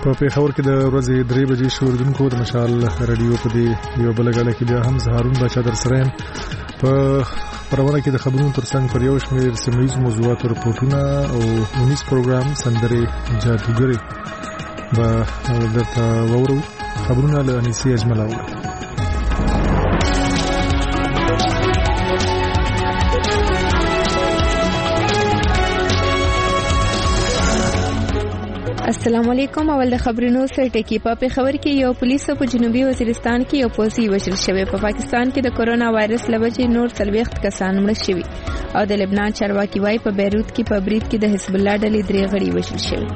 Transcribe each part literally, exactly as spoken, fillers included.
په پیښور کې د ورځې درې بجې شوردونکو د مشال رادیو په دې یو بل غاله کې بیا هم زهارون بچا در سره په پرونه کې د خبرونو ترڅنګ پر یو شمېر سیمه ییز موضوعات او رپورټونه او مونیس پروګرام سندري جادوګري به درته وورو. خبرونه له انیسي اجمل اورو. السلام علیکم. اول د خبرونو سره ټکی په پیښور کې یو پولیسو په جنوبي وزیرستان کې یو پوسی وژل شوی. په پاکستان کې د کورونا وایرس لوجې نور څلوېښت کسان مړ شوي او د لبنان چارواکي وايي په بیروت کې په برید کې د حزب الله ډلې درې غړي وژل شوي.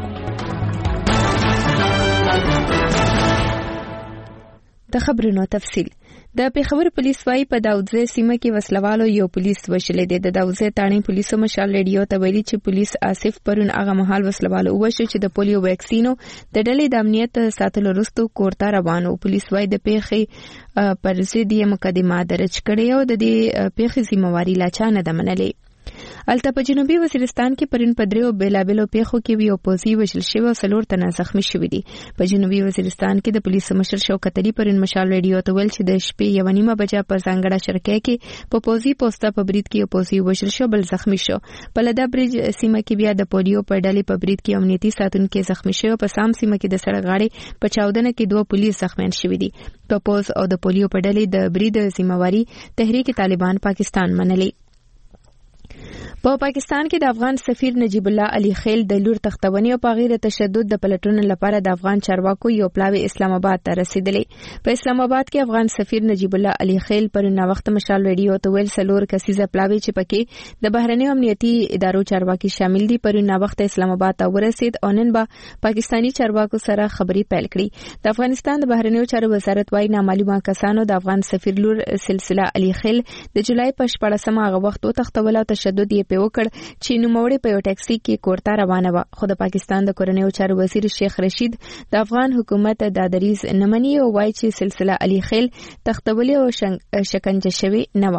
د خبرونو تفصیل. د پیښور پولیس وايي په داودزه سیمه کې وسلوالو یو پولیس وشلې دي. د داودزه تاڼي پولیسو مشال ریډیو ته ویلي چې پولیس آصف پرون هغه مهال وسلوالو وشو چې د پولیو ویکسینو د ډلې د امنیت ساتلو وروسته کورته روانو. پولیس وايي د پیښې پر ضد یې مقدمه درج کړې او د دې پیښې ذمہواری لا چا نه ده منلې. الته په جنوبي وزیرستان کې پرون په دریو بیلابلو پیښو کې ویو پوزي وژل شوی او څلور تنه زخمی شوي دي. په جنوبي وزیرستان کې د پولیسو مشر شوکت علي پرون مشال ریډیو ته ویل چې د شپې یو نیمه بجه په ځانګړه شرکه کې په پوزي پوسټه په برید کې یو پوزي وژل شو بل زخمی شو. په لدا برج سیمه کې بیا د پولیو په ډلې په برید کې امنیتي ساتونکو زخمی شو. په سام سیمه کې د سړک غاړې په چاودنه کې دوه پولیس زخمیان شوي دي. په پوز او د پولیو په ډلې د برید ذمہواری تحریک طالبان پاکستان منلې. په پا پاکستان کې د افغان سفیر نجیب الله علي خیل د لور تختونی او پاغیر تشدد د پلټون لپاره د افغان چارواکو یو پلاوی اسلام آباد ته رسیدلی. په اسلام آباد کې افغان سفیر نجیب الله علي خیل پر نو وخت مشال ریډیو ته ویل سلور کسیزه پلاوی چې پکې د بهرنی امنیتي ادارو چارواکي شامل دي پر نو وخت اسلام آباد ته ورسید او نن به پاکستانی چارواکو سره خبري پیل کړي. د افغانستان د بهرنیو چارو وزارت وايي نامعلومه کسانو د افغان سفیر لور سلسله علي خیل د جولای په شپږمه هغه وخت او تختول او تشدد یې په وکړ چې نوموړی په یو ټاکسي کې کورته روانه و. خو د پاکستان د کورنیو چارو وزیر شیخ رشید د افغان حکومت د دریز نمنې او وايي چې سلسله علي خیل تختولې او شکنجه شوی نه و.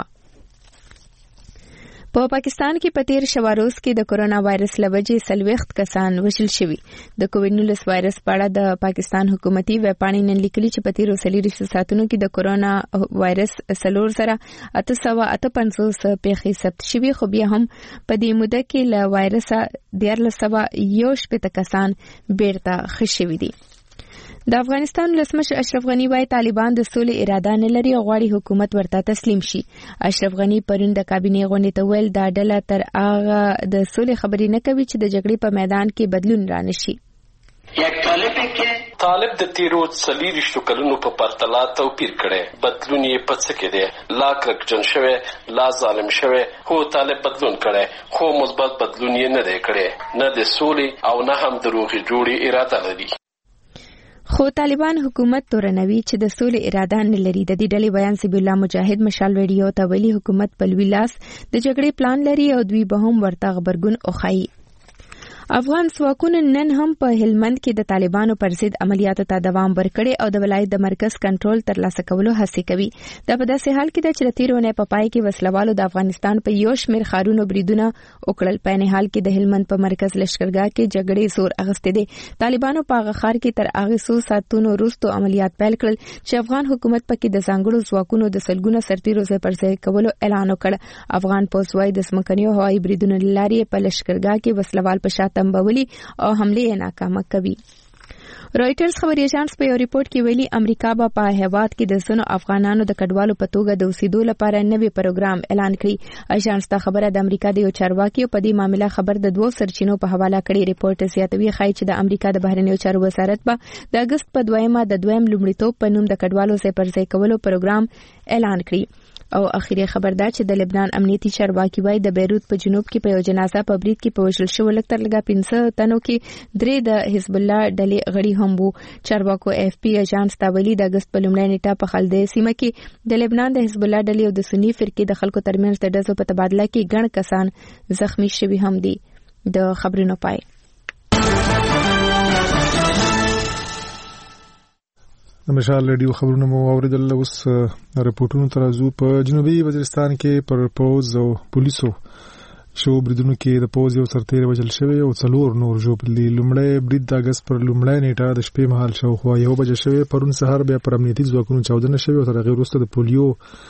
په پاکستان کې په تیر شواروز کې د کورونا وایرس لوجې څلوېښت کسان وژل شوي. د کووډ نولس وایرس په اړه د پاکستان حکومتي ویبپاڼې نن لیکلي چې په تیرو څلوېښتو ساعتونو کې د کورونا وایرس څلور زره اته سوه اته پنځوس پیښې ثبت شوي. خو بیا هم په دې موده کې له وایرسه دیارلس سوه یو شپېته کسان بیرته ښه شوي دي. د افغانستان ولسمشر اشرف غنی وايي طالبان د سولې اراده نه لري او غواړي حکومت ورته تسلیم شي. اشرف غنی پرون د کابینې غونډې ته ویل دا ډله تر هغه د سولې خبرې نه کوي چې د جګړې په میدان کې بدلون رانشي. یک طالب کې طالب د تیرو څلوېښتو کلونو په پرتله توپیر کړي. بدلون یې په څه کې دی؟ لا کرکجن شوی، لا ظالم شوی. خو طالب بدلون کړي خو مثبت بدلون یې نه دی کړي. نه د سولې او نه هم د روغې جوړې اراده لري. خو طالبان حکومت تورنوي چې د سولې اراده نه لري. د دې ډلې بیان سبیل الله مجاهد مشال ریډیو ته ویلي حکومت په لوی لاس د جګړې پلان لري او دوی به هم ورته غبرګون وښایي. افغان ځواکونو نن هم په هلمند کې د طالبانو پر ضد عملیاتو ته دوام ورکړي او د ولایت د مرکز کنټرول ترلاسه کولو هڅه کوي. دا په داسې حال کې د چرتیرونه په پای کې وسلوالو د افغانستان په یو شمېر ښارونو بریدونه وکړل. په نه حال کې د هلمند په مرکز لشکرګاه کې جګړې زور اخیسته دي. طالبانو په هغه ښار کې تر هغه څو ساتونو وروسته عملیات پیل کړل چې افغان حکومت پکې د ځانګړو ځواکونو د سلګونو سرتیرو ځای پر ځای کولو اعلان وکړ. افغان پولیس وايي د سمکنیو هوایي بریدونو لاري په لشکرګاه کې وسلوال په شاته تنبولي او حمله ناکامه کوي. رائټرز خبري اژانس په یو ریپورت کې ویلي امریکا به په هیواد کې د زنو افغانانو د کډوالو په توګه د اوسېدو لپاره نوې پروګرام اعلان کړي. اژانس دا خبره د امریکا د یو چارواکي په دې معاملې خبر د دوه سرچینو په حواله کړي. ریپورت زیاتوي ښایي چې د امریکا د بهرنیو چارو وزارت به د اگست په دویمه د دویم لومړیتوب په نوم د کډوالو ځای پر ځای کولو پروګرام اعلان کړي. او اخیری خبر دا چې د لبنان امنیتي چارواکي وايي د بیروت په جنوب کې په یو جنازه په برید کې په وژل شوو لکتر لګا پنځه تنو کې درې د حزب الله ډلې غړي هم وو. چارواکو اف پی اژانس ته ویلي د اگست په لومړۍ نیټه په خلدې سیمه کې د لبنان د حزب الله ډلې او د سنی فرقې د خلکو ترمنځ د ډزو په تبادله کې ګڼ کسان زخمی شوي هم دي. د خبرونو پای. د مشال ریډیو خبرونه مو اوریدل. اوس رپورټونو ترازو په جنوبي وزیرستان کې پر پوز او پولیسو شو بریدونو کې د پوز یو سرتیر وجل شوی او څلور نور ژوبل دي. لومړی برید د اگست پر لومړی نیټه د شپې مهال شاوخوا یو بجې شوی. پرون سهار بیا پر امنیتي ځواکونو چاودنه شوې او تر هغې وروسته د پولیو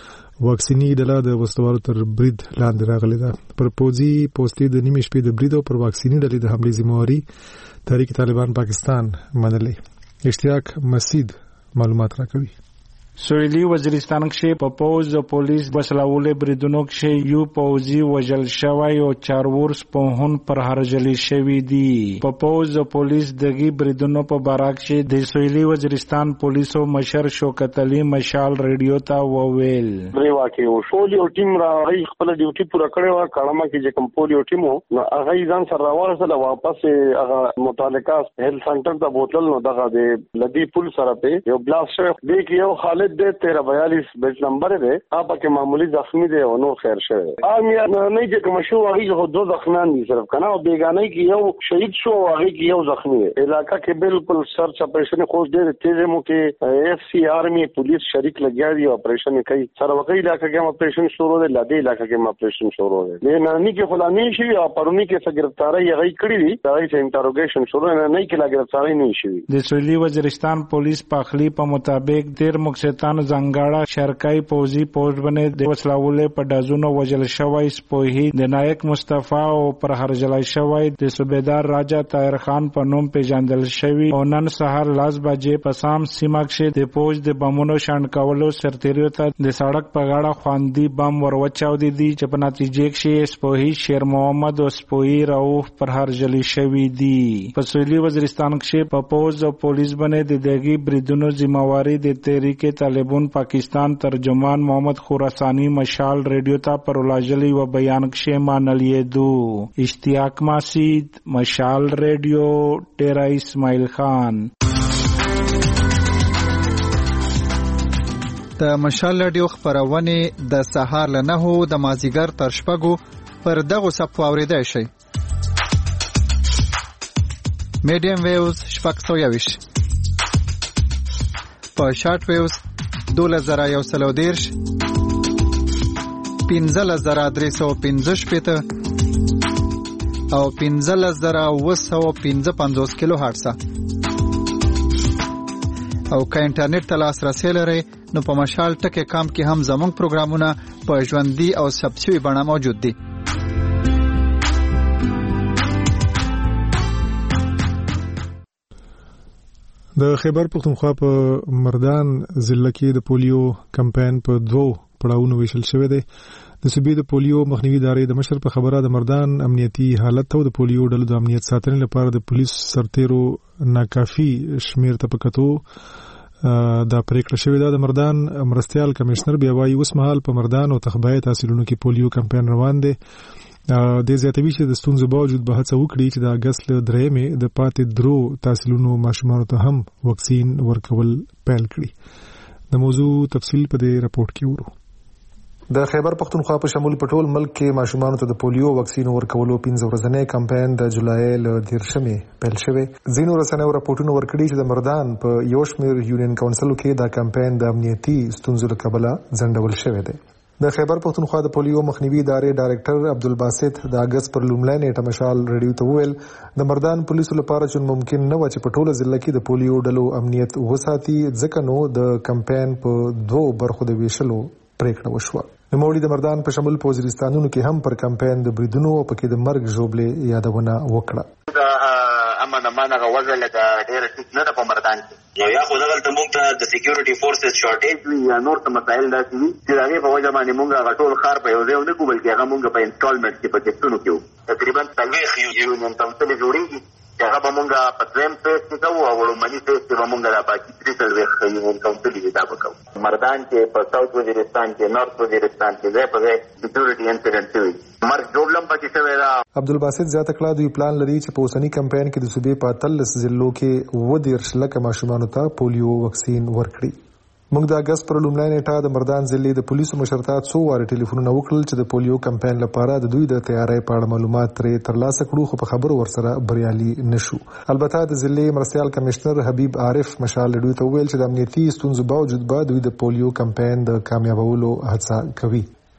واکسیني ډله د وسلوالو تر برید لاندې راغلې ده. پر پوځي پوستې د نیمې شپې د برید او پر واکسیني ډلې د حملې ذمهواري تحریک طالبان پاکستان منلې. اشتیاق مسید معلومات راکوي. سویلی وزیرستان کې په پوز او پولیس وسلوالې بریدونو کې یو پوځي وژل شوی او چارورس په هون پر هرجلی شوی دی. په پوز او پولیس دغه بریدونو په باره کې د سویلی وزیرستان پولیسو مشر شوکت علي مشال ریډیو ته وویل درې واقع او پولیو ټیم راغی خپل ډیوټي پوره کړې و. کړهما کې چې کوم پولیو ټیم نو هغه ځان سره راوړل واپس هغه متعلقه هیلث سنټر ته بوتل نو دغه د لدی پول سره په یو بلاست شو دی کې یو خالد د تیرہ بیالیس بیچ نمبر دی اپا کې معمولی زخمی دی او نو خیر شوی امیا نه چې کوم شو هغه دو زخمیان دي صرف کنه او بیگانه کې یو شهید شو هغه کې یو زخمی دی. علاقہ کې بالکل سرچ اپریشن خوش ډېر تیز مو کې ایف سی آرمی پولیس شریک لګیا دي اپریشن کوي. سره وکي علاقہ کې اپریشن شروع دی. لدی علاقہ کې اپریشن شروع دی. نه نه کې فلانی شي او پرونی کې څه گرفتاری هغه کړی دي. هغه څه انټروګیشن شروع نه نه کې لا گرفتاری نه شي. د سویلی وزیرستان پولیس پاخلی په مطابق ډیر مقصدان زنګاړه شرکای پوزي پوسټ باندې د وسلوالې په دازونو وجل شوی سپوهي د نایک مصطفی او پر هرجلای شوی د صوبیدار راجا طاهر خان په نوم پیژندل شوی او نن سهار لاس بجې په سام سیمه کې د پوج د بمونو شاند کولو سرتیریو ته د سړک په غاړه خواندي بم وروچاو دي دي چې په نتیجه کې سپوهي شیر محمد او سپوهي راوف پر هرجلی شوی دي. په سویلی وزیرستان کې په پوز او پولیس باندې د دغه بریدونو ذمہواری د تحریک طالبان پاکستان ترجمان محمد خراسانی مشال ریډیو ته پر ولاجلی و بیان کې مانلې دو. اشتیاق مسید مشال ریډیو ډیرا اسماعیل خان. د مشال ریډیو خبرونه د سهار له نهو د مازیګر تر شپږو پر دغه صف اوریدای شي. میډیم ویوز شپږ سوه یویش په شارټ ویوز دولس زره یو سل او دیرش پنځلس زره درې سوه پنځه شپېته او پنځلس زره اوه سوه پنځه پنځوس کیلو هرټزه. او که انټرنیټ ته لاسرسی لرئ نو په مشال ټکی کام کې هم زموږ پروګرامونه په ژوندي او ثبت شوي بڼه موجود دي. د خیبر پختونخوا په مردان ضلع کې د پولیو کمپاین په دوو پړاوونو ویشل شوی دی. د صوبې د پولیو مخنیوي ادارې د مشر په خبره د مردان امنیتي حالت او د پولیو ډلو د امنیت ساتنې لپاره د پولیس سرتیرو ناکافي شمیر ته پکتو دا پریکړه شوې ده. د مردان مرستيال کمشنر بیا وايي اوس مهال په مردان او تخبای تحصیلونو کې پولیو کمپاین روان دی. د زیاتوي چې د ستونزو باوجود به هڅه وکړي چې د اگست له درېمې د پاتې درو تحصیلونو ماشومانو ته هم واکسین ورکول پیل کړي. د موضوع تفصیل په دې راپورټ کې ورو. د خیبر پختونخوا په شمول په ټول ملک کې ماشومانو ته د پولیو واکسین ورکولو پنځه ورځنی کمپاین د جولای له دیرشمې پیل شوی. ځینو رسنیو راپورټونه ورکړي چې د مردان په یو شمېر یونین کونسلو کې دا کمپاین د امنیتي ستونزو له کبله ځنډول شوی دی. د خیبر پختونخوا د پولیو مخنیوي ادارې ډایریکټر عبدالباسط د اگست پر لومړی نیټه مشال ریډیو ته وویل د مردان پولیسو لپاره چې ممکن نه و چې په ټوله ضلع کې د پولیو ډلو امنیت وساتي ځکه نو د کمپاین په دوو برخو د ویشلو پریکړه وشوه. نوموړي د مردان په شمول په وزیرستانونو کې هم پر کمپاین د بریدونو او پکې د مرګ ژوبلې یادونه وکړه. امن امانه غوځل د ډېر ټیک نه د په مردان کې یو یا خو دغلته موږ ته د سکیورټي فورسز شارټیج وي یا نور څه مسایل داسې وي چې د هغې په وجه باندې موږ هغه ټول ښار په یو ځای ونه کړو بلکې هغه موږ په انسټالمنټ کې په کښتونو کې وو. تقریبا څلوېښت یونین کونسلې جوړېږي چې هغه به موږ په دویم فیز کې کوو او وړومني فیز کې به موږ د باقي درې څلوېښت یونین کونسلې دا به کوو. مردان کې په ساوث وزیرستان کې نارت وزیرستان کې ځای په ځای سکیورټي انسیډنټ شوي مرګ جوړلم پکې شوی دا. عبدالباسط زیاته کړه دوی پلان لري چې په اوسني کمپاین کې د صوبې په اتلس ضلعو کې اووه دېرش لکه ماشومانو ته پولیو واکسین ورکړي. موږ د اگست پر لومړی نیټه د مردان ضلع د پولیسو مشرتا څو واره ټلیفونونه وکړل چې د پولیو کمپاین لپاره د دوی د تیاری په اړه معلومات ترې ترلاسه کړو خو په خبرو ورسره بریالي نشو. البته د ضلع مرستيال کمشنر حبیب عارف مشال ریډیو ته ویل چې د امنیتي ستونزو باوجود به دوی د پولیو کمپاین د کامیابولو هڅه کوي.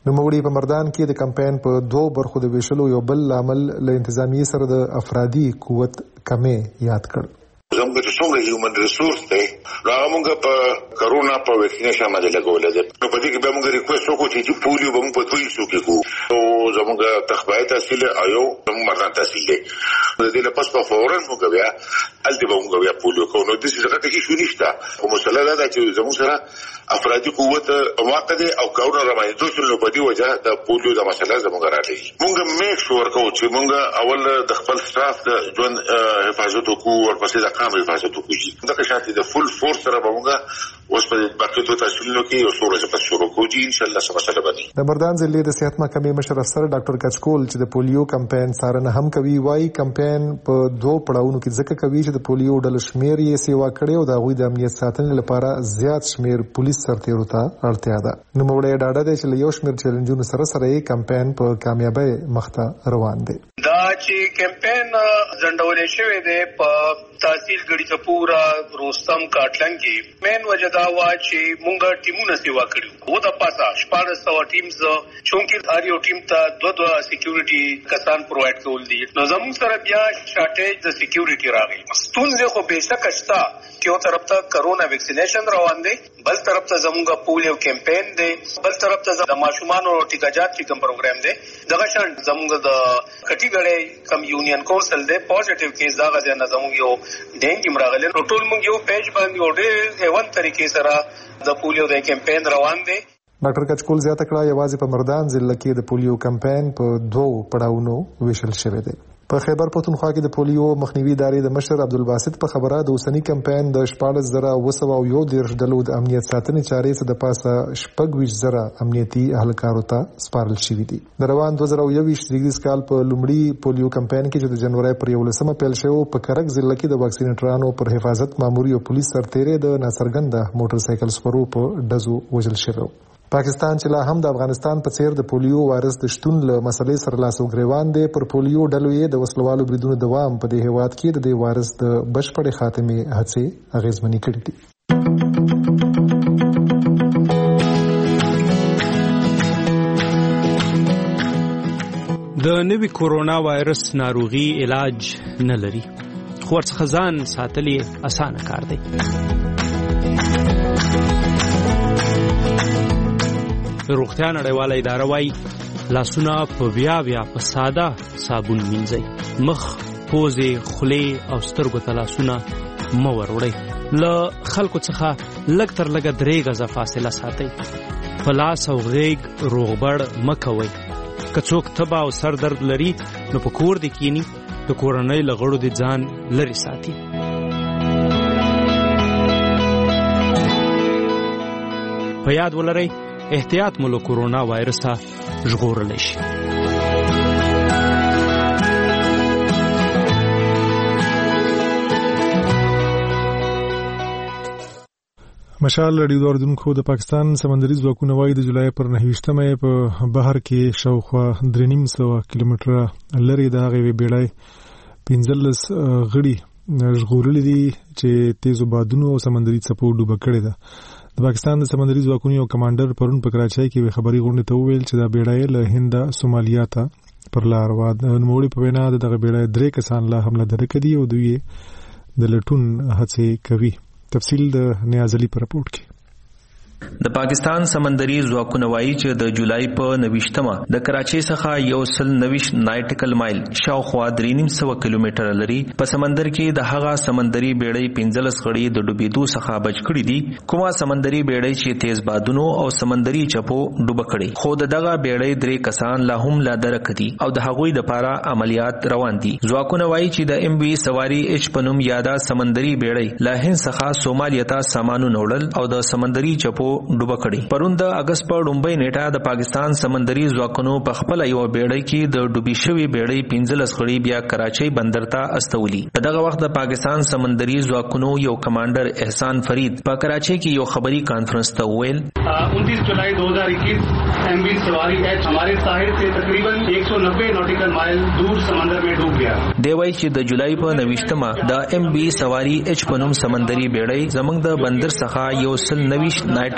نوموړي په مردان کې د کمپاین په دوه برخو د ویشلو یو بل عمل له انتظامی سره د افرادي قوت کمې یاد کړ. زموږ چې څومره هیومن ریسورس دی هغه موږ په کرونا په ویکسینیشن باندې لګولې ده. نو په دې کې به موږ ریکوست وکړو چې پولیو به موږ په دوی سو کې کوو او زموږ تخبای تحصیل ایو زموږ مرکز تحصیل دی. د دې لپاره په فورن موږ بیا الته به موږ بیا پولیو کوو. نو د دې څه کې شو نشته او مسله دا ده چې زموږ سره افرادي قوت واقع دي او کرونا رامنځته دوی په دې وجه د پولیو د مسله زموږ راځي. موږ میک شور کوو چې موږ اول د خپل سټاف د ژوند حفاظت وکړو او ورپسې د قانون حفاظت وکړو. دا که شاته د فل فورس سره به موږ اوس په باقي ته تحصیلونو کې یو څو ورځې پس شروع کوو چې ان شاء الله څه مسله باندې. د مردان ضلع د صحت محکمې مشر افسر ډاکټر کچکول چې د پولیو کمپاین څارنه هم کوي وایي کمپاین په دوه پړاوونو کې ځکه کوي چې د پولیو ډله شمیر یې سیوا کړي او د هغوی د امنیت ساتنې لپاره زیات شمیر پولیس سرتیرو ته اړتیا ده. نوموړی ډاډه دی چې له یو شمیر چیلنجونو سره سره یې کمپاین په کامیابۍ مخته روان دی. دا چې کمپاین ځنډولې شوی دی په تحصیل ګړي ته پورا روستم کاټلنګ کې مین وجه دا وا چې مونږ ټیمونه سیوا کړو. و د پاسه شپږ سوه ټیمز چونکی هر یو ټیم ته دوه دوه سکیورټي کسان پرووایډ کول دي. نو زموږ سره بیا شارټیج د سکیورټي راغی. ستونزې خو بهشکه شته چې یو طرف ته کرونا ویکسینیشن روان دی، بل طرف ته زموږ پولیو کمپاین دی، بل طرف ته د ماشومانو ټیکاجات چې کوم پروګرام دی. دغه شان زموږ د کټیګړې کم یونین کونسل دی پوزټیو کیس دا غځه نه زموږ یو ډینګ مرغله ټول موږ یو پیج باندې وړې ایون طریقې سره د پولیو د کمپاین روان دی. ډاکټر کچکول زیاته کړه یوازې په مردان ضلع کې د پولیو کمپاین په دوه پړاوونو ویشل شوی دی. په خیبر پختونخوا کې د پولیو مخنیوي ادارې د مشر عبدالباسط په خبره د اوسنی کمپاین د شپاړس زره اوه سوه او یو دېرش ډلو د امنیت ساتنې چارې څخه د پاسه شپږ ویشت زره امنیتي اهلکارو ته سپارل شوي دي. د روان دوه زره یوویشت زیږدیز کال په لومړي پولیو کمپاین کې چې د جنوري پر یولسمه پیل شوی په کرک ضلع کې د واکسینیټرانو پر حفاظت ماموري او پولیس سرتیرې د ناڅرګنده موټر سایکل سپرو په ډزو وژل شوی. پاکستان چې لا هم د افغانستان په څیر د پولیو وایرس د شتون له مسلې سره لاس او ګریوان دی، پر پولیو ډلو یې د وسلوالو بریدونو دوام په دې هیواد کې د دې وایرس د بشپړې خاتمې هڅې اغیزمنې کړې دي. د نوي کورونا وایرس ناروغي علاج نه لري، خو ورڅخه ځان ساتل یې اسانه کار دی. روغتیا نړیواله اداره وايي لاسونه په بیا بیا په ساده صابون مینځئ. مخ، پوزې، خولې او سترګو ته لاسونه مه وروړئ. له خلکو څخه لږ تر لږه درې غزه فاصله ساتئ. په لاس او غېږ روغبړ مه کوئ. که څوک تبه او سر درد لري نو په کور دې کینی، د کورنۍ له غړو دې ځان لرې ساتي. په یاد ولرئ احتیاط مو له کورونا وایرسه ژغورلی شي. مشال رادیو اوریدونکو، د پاکستان سمندري ځواکونه وايي د جولای پر نهه ویشتمه په بحر کې شاوخوا درې نیم سوه کیلومتره لرې د هغې بیړۍ پنځلس غړي ژغورلي دي چې تیزو بادونو او سمندري څپو ډوبه کړې ده. د پاکستان د سمندري ځواکونو یو کمانډر پرون په کراچۍ کې یوې خبري غونډې ته وویل چې دا بیړۍ له هنده سومالیا ته پر لار وه. د نوموړي په وینا د دغه بیړۍ درې کسان لا هم له درکه دي او دوی د لټون هڅې کوي. تفصیل د نیاز علي په راپورټ کې. د پاکستان سمندري ځواکونه وایي چې د جولای په نویشتمه د کراچۍ څخه یو سل نویشت نایټیکل مایل شاوخوا درې نیم سوه کیلومتره لري په سمندر کې د هغه سمندري بیړۍ پنځلس غړي د ډوبېدو څخه بچ کړي دي، کومه سمندري بیړۍ چې تیز بادونو او سمندري چپو ډوبه کړي. خو د دغه بیړۍ درې کسان لا هم لا درک دي او د هغوی لپاره عملیات روان دي. ځواکونه وایي چې د ام وی سواری اچ په نوم یاده سمندري بیړۍ له هند څخه سومالیا ته سامانونه وړل او د سمندري چپو ډوبه کړي. پرون د اگست په لومړۍ نیټه د پاکستان سمندري ځواکونو په خپل یو بیړۍ کې د ډوبې شوې بیړۍ پنځلس غړي بیا کراچۍ بندر ته استولي. په دغه وخت د پاکستان سمندري ځواکونو یو کمانډر احسان فرید په کراچۍ کې یو خبري کانفرنس ته وویل उनतीस जुलाई दो हज़ार इक्कीस एम वी सवारी एच हमारे साहिल से तकरीबन एक सौ नब्बे नॉटिकल माइल दूर समंदर में डूब गया. دی وایي چې د جولای په نویشتمه د ام وی سواری اچ په نوم سمندري بیړۍ زموږ د بندر څخه یو سل نویشت نایټ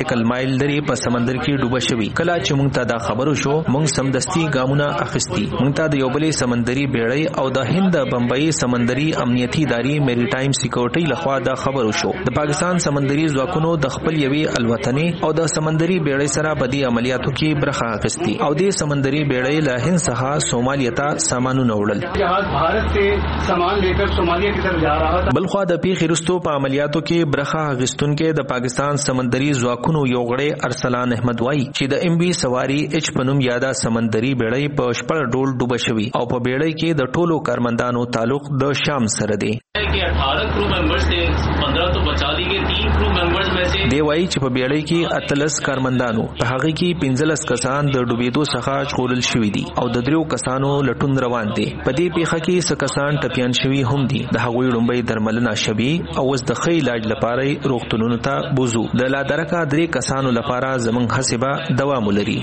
نایټیکل مایل لري په سمندر کې ډوبه شوی. کله چې موږ ته دا خبرو شو موږ سمدستي ګامونه اخیستي. موږ ته د یو بلې سمندري بیړۍ او د هند بمبئی سمندري امنیتي ادارې میری ټایم سکیورټي لخوا دا خبرو شو. د پاکستان سمندري ځواکونو د خپل یوې الوتنې او د سمندري بیړۍ سره په دې عملیاتو کې برخه اخیستي او د سمندري بیړۍ له هند څخه سومالیا ته سامانونه وړل. جهاز بھارت سے سامان لے کر سومالیا کی طرف جا رہا تھا. بلخوا د پیښې وروسته په عملیاتو کې برخه اخیستونکو د پاکستان سمندري ځواکونو یو غړی ارسلان احمد وایي چې د ام بي سواری اچ پنوم یاده سمندري بیړۍ په شپږ ډول ډوبه شوی او په بیړۍ کې د ټولو کارمندانو تعلق د شام سره دی. अठारह क्रू मेंबर्स थे, पंद्रह तो बचा ली गए. तीन क्रू मेंबर्स में से دی وایي چې په بیړۍ کې اتلس کارمندانو په هغه کې پنځلس کسان د ډوبېدو څخه ژغورل شوي دي او د دریو کسانو لټون روان دي. په دې پیښه کې څه کسان ټپیان شوي هم دي. د هغوی لومړی درملنه شوي او اوس د ښه علاج لپاره روغتونونو ته بوزو. د لا درکه درې کسانو لپاره زموږ هڅې به دوام ولري.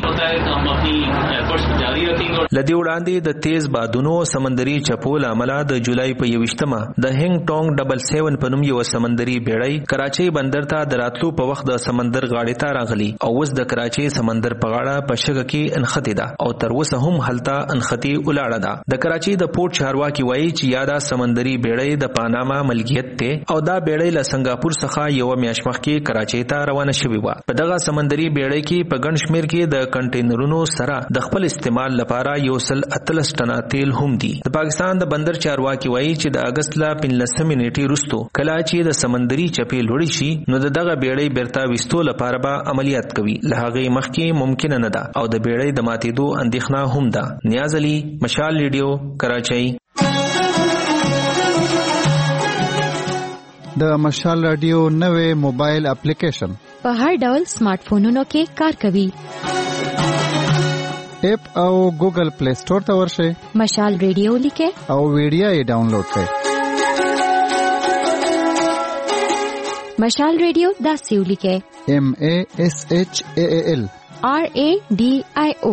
لدې وړاندې د تیز بادونو سمندري چپو له امله د جولای په یویشتمه د هنګ ټونګ ډبل سیون په نوم یو سمندري بیړۍ کراچۍ بندر ته د راتلو په وخت د سمندر غاړې ته راغلی او اوس د کراچۍ سمندر په غاړه په شګه کې انختی ده او تر اوسه هم هلته انختی ولاړه ده. د کراچۍ د پورت چارواکي وایي چې یاده سمندري بیړۍ د پاناما ملکیت ته او دا بیړۍ له سنگاپور څخه یو میاشت مخکې کراچۍ ته روانه شوې وه. په دغه سمندري بیړۍ کې په ګڼ شمېر کې د کنټینرونو سره د خپل استعمال لپاره یو سل اتلس ټنه تیل هم دي. د پاکستان د بندر چارواکي وایي چې د اگست له پنځلسمې نیټې وروسته کله چې د سمندري چپې لوړې شي نو د دغه بیړۍ بیرته ویستو لپاره به عملیات کوي. له هغې مخکې ممکنه نه ده او د بیړۍ د ماتېدو اندېښنه هم ده. نیاز علي، مشال ریډیو، کراچۍ. د مشال رادیو نوې موبایل اپلیکیشن په هر ډول سمارټ فونونو کې کار کوي. اپ او ګوګل پلی سٹور ته ورشئ، مشال ریډیو لیکئ او ویډیو یې ډاونلوډ کړئ. مشال ریډیو داسې ولیکئ: ایم ای ایس ایچ ای ایل آر ای ډي آی او.